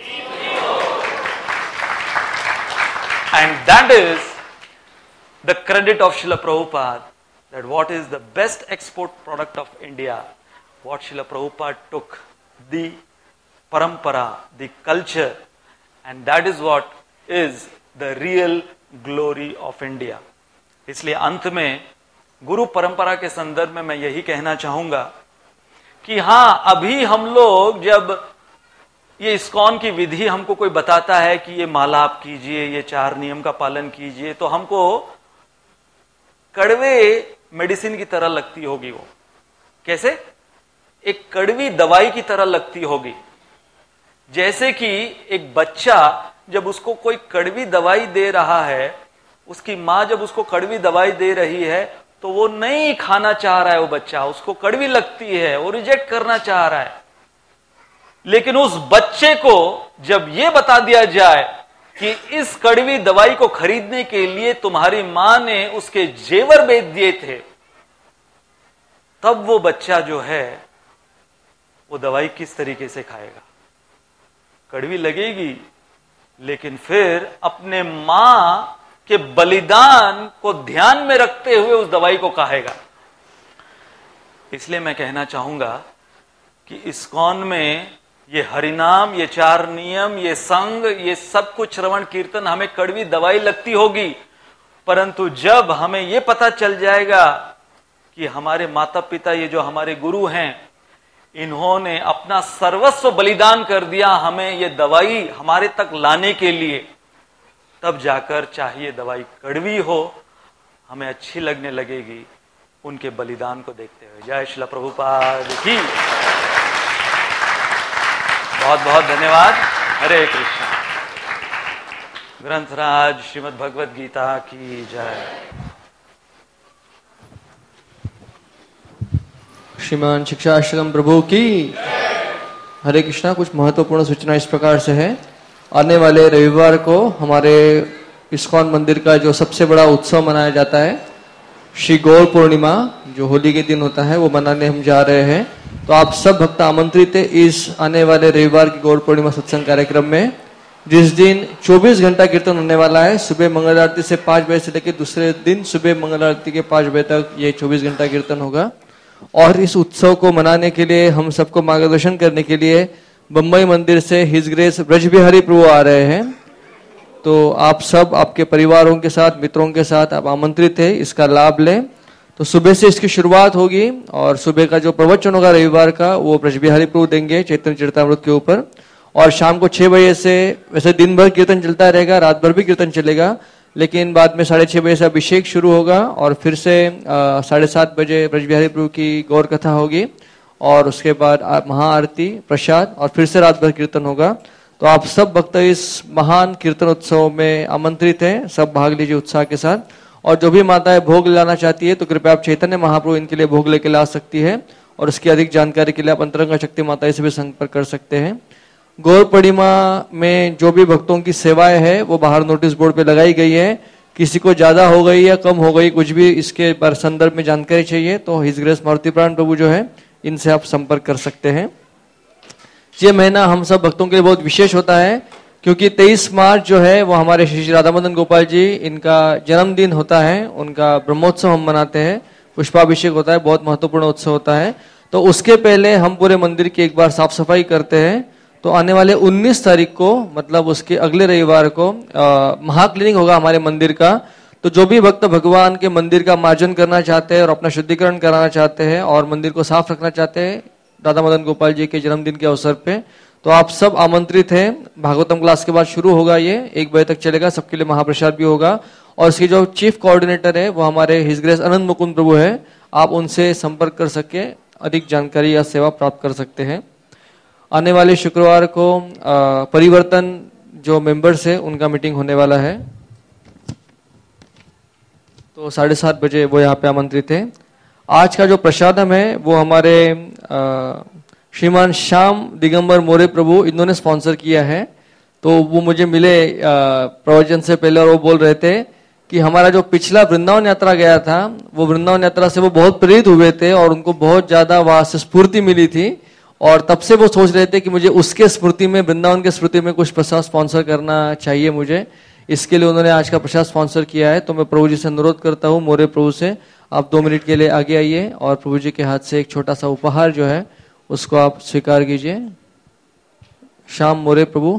And that is the credit of Srila Prabhupada, that what is the best export product of India, what Srila Prabhupada took, the parampara, the culture, and that is what is the real glory of India. इसलिए अंत में गुरु परंपरा के संदर्भ में मैं यही कहना चाहूंगा कि हां, अभी हम लोग जब ये इस्कॉन की विधि हमको कोई बताता है कि ये माला आप कीजिए, ये चार नियम का पालन कीजिए, तो हमको कड़वे मेडिसिन की तरह लगती होगी। वो कैसे? एक कड़वी दवाई की तरह लगती होगी। जैसे कि एक बच्चा जब उसको कोई कड़वी दवाई दे रहा है, उसकी मां जब उसको कड़वी दवाई दे रही है तो वो नहीं खाना चाह रहा है, वो बच्चा, उसको कड़वी लगती है, वो रिजेक्ट करना चाह रहा है। लेकिन उस बच्चे को जब ये बता दिया जाए कि इस कड़वी दवाई को खरीदने के लिए तुम्हारी मां ने उसके जेवर बेच दिए थे, तब वो बच्चा जो है वो दवाई किस तरीके से खाएगा? कड़वी लगेगी, लेकिन फिर अपने मां के बलिदान को ध्यान में रखते हुए उस दवाई को खाएगा। इसलिए मैं कहना चाहूंगा कि इस्कॉन में ये हरिनाम, ये चार नियम, ये संग, ये सब कुछ श्रवण कीर्तन हमें कड़वी दवाई लगती होगी, परंतु जब हमें ये पता चल जाएगा कि हमारे माता पिता, ये जो हमारे गुरु हैं, इन्होंने अपना सर्वस्व बलिदान कर दिया हमें ये दवाई हमारे तक लाने के लिए, तब जाकर चाहे दवाई कड़वी हो, हमें अच्छी लगने लगेगी उनके बलिदान को देखते हुए। जय श्रील प्रभुपाद की। बहुत बहुत धन्यवाद। हरे कृष्ण। ग्रंथराज श्रीमद् भगवद गीता की जय। श्रीमान शिक्षाश्रम प्रभु की हरे कृष्णा। कुछ महत्वपूर्ण सूचना इस प्रकार से है। आने वाले रविवार को हमारे इस्कॉन मंदिर का जो सबसे बड़ा उत्सव मनाया जाता है, श्री गौर पूर्णिमा, जो होली के दिन होता है, वो मनाने हम जा रहे हैं। तो आप सब भक्त आमंत्रित है इस आने वाले रविवार की गौर पूर्णिमा सत्संग कार्यक्रम में, जिस दिन चौबीस घंटा कीर्तन होने वाला है। सुबह मंगल आरती से पांच बजे से लेकर दूसरे दिन सुबह मंगल आरती के पांच बजे तक ये चौबीस घंटा कीर्तन होगा। और इस उत्सव को मनाने के लिए हम सबको मार्गदर्शन करने के लिए बम्बई मंदिर से हिज ग्रेस ब्रज बिहारी प्रभु आ रहे हैं। तो आप सब आपके परिवारों के साथ, मित्रों के साथ आप आमंत्रित है, इसका लाभ लें। तो सुबह से इसकी शुरुआत होगी और सुबह का जो प्रवचन होगा रविवार का, वो ब्रज बिहारी प्रभु देंगे चैतन्य चरितामृत के ऊपर। और शाम को छह बजे से, वैसे दिन भर कीर्तन चलता रहेगा, रात भर भी कीर्तन चलेगा, लेकिन बाद में साढ़े छह बजे से अभिषेक शुरू होगा और फिर से साढ़े सात बजे ब्रज बिहारी प्रभु की गौर कथा होगी और उसके बाद महाआरती, प्रसाद और फिर से रात भर कीर्तन होगा। तो आप सब भक्त इस महान कीर्तन उत्सव में आमंत्रित हैं, सब भाग लीजिए उत्साह के साथ। और जो भी माताएं भोग लाना चाहती है तो कृपया आप चैतन्य महाप्रभु इनके लिए भोग लेके ला सकती है। और उसकी अधिक जानकारी के लिए आप अंतरंग शक्ति माताएं से भी संपर्क कर सकते हैं। गौर पूर्णिमा में जो भी भक्तों की सेवाएं है वो बाहर नोटिस बोर्ड पे लगाई गई है। किसी को ज्यादा हो गई या कम हो गई, कुछ भी इसके पर संदर्भ में जानकारी चाहिए तो हिज ग्रेस मारुति प्राण प्रभु जो है, इनसे आप संपर्क कर सकते हैं। ये महीना हम सब भक्तों के लिए बहुत विशेष होता है, क्योंकि तेईस मार्च जो है वो हमारे श्री श्री राधा मदन गोपाल जी, इनका जन्मदिन होता है, उनका ब्रह्मोत्सव हम मनाते हैं, पुष्पाभिषेक होता है, बहुत महत्वपूर्ण उत्सव होता है। तो उसके पहले हम पूरे मंदिर की एक बार साफ सफाई करते हैं। तो आने वाले उन्नीस तारीख को, मतलब उसके अगले रविवार को महाक्लिनिक होगा हमारे मंदिर का। तो जो भी भक्त भगवान के मंदिर का मार्जन करना चाहते हैं और अपना शुद्धिकरण कराना चाहते हैं और मंदिर को साफ रखना चाहते हैं राधा मदन गोपाल जी के जन्मदिन के अवसर पे, तो आप सब आमंत्रित हैं। भागवतम क्लास के बाद शुरू होगा, ये एक बजे तक चलेगा, सबके लिए महाप्रसाद भी होगा। और इसकी जो चीफ कोऑर्डिनेटर है वो हमारे हिज ग्रेस अनंत मुकुंद प्रभु है, आप उनसे संपर्क कर सके, अधिक जानकारी या सेवा प्राप्त कर सकते हैं। आने वाले शुक्रवार को परिवर्तन जो मेंबर्स है उनका मीटिंग होने वाला है, तो साढ़े सात बजे वो यहाँ पे आमंत्रित है। आज का जो प्रसादम है वो हमारे श्रीमान श्याम दिगंबर मोरे प्रभु, इन्होंने स्पॉन्सर किया है। तो वो मुझे मिले प्रवचन से पहले और वो बोल रहे थे कि हमारा जो पिछला वृंदावन यात्रा गया था, वो वृंदावन यात्रा से वो बहुत प्रेरित हुए थे और उनको बहुत ज्यादा वहां से स्फूर्ति मिली थी। और तब से वो सोच रहे थे कि मुझे उसके स्मृति में, वृंदावन के स्मृति में कुछ प्रसाद स्पॉन्सर करना चाहिए मुझे। इसके लिए उन्होंने आज का प्रसाद स्पॉन्सर किया है। तो मैं प्रभु जी से अनुरोध करता हूँ, मोरे प्रभु से, आप दो मिनट के लिए आगे आइए और प्रभु जी के हाथ से एक छोटा सा उपहार जो है उसको आप स्वीकार कीजिए। श्याम मोरे प्रभु।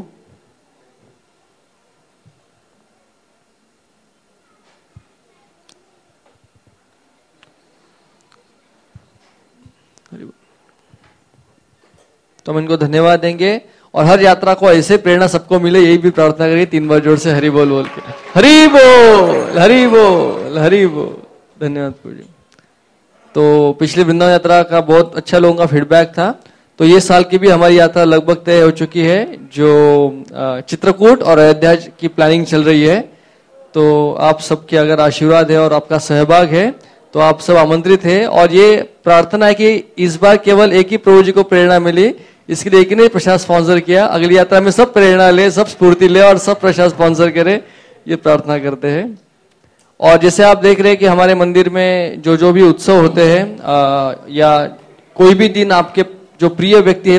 तो हम इनको धन्यवाद देंगे और हर यात्रा को ऐसे प्रेरणा सबको मिले, यही भी प्रार्थना करिए तीन बार जोर से हरि बोल बोल के। हरि बोल, हरि बोल, हरि बोल। धन्यवाद प्रभु जी। तो पिछली वृंदावन यात्रा का बहुत अच्छा लोगों का फीडबैक था। तो ये साल की भी हमारी यात्रा लगभग तय हो चुकी है, जो चित्रकूट और अयोध्या की प्लानिंग चल रही है। तो आप सबके अगर आशीर्वाद है और आपका सहभाग है तो आप सब आमंत्रित है। और ये प्रार्थना है कि इस बार केवल एक ही प्रभु जी को प्रेरणा मिली, इसके लिए एक ही ने प्रसाद स्पॉन्सर किया। अगली यात्रा में सब प्रेरणा ले, सब स्फूर्ति ले और सब प्रसाद स्पॉन्सर करे, ये प्रार्थना करते हैं। और जैसे आप देख रहे हैं कि हमारे मंदिर में जो जो भी उत्सव होते हैं या कोई भी दिन आपके जो प्रिय व्यक्ति है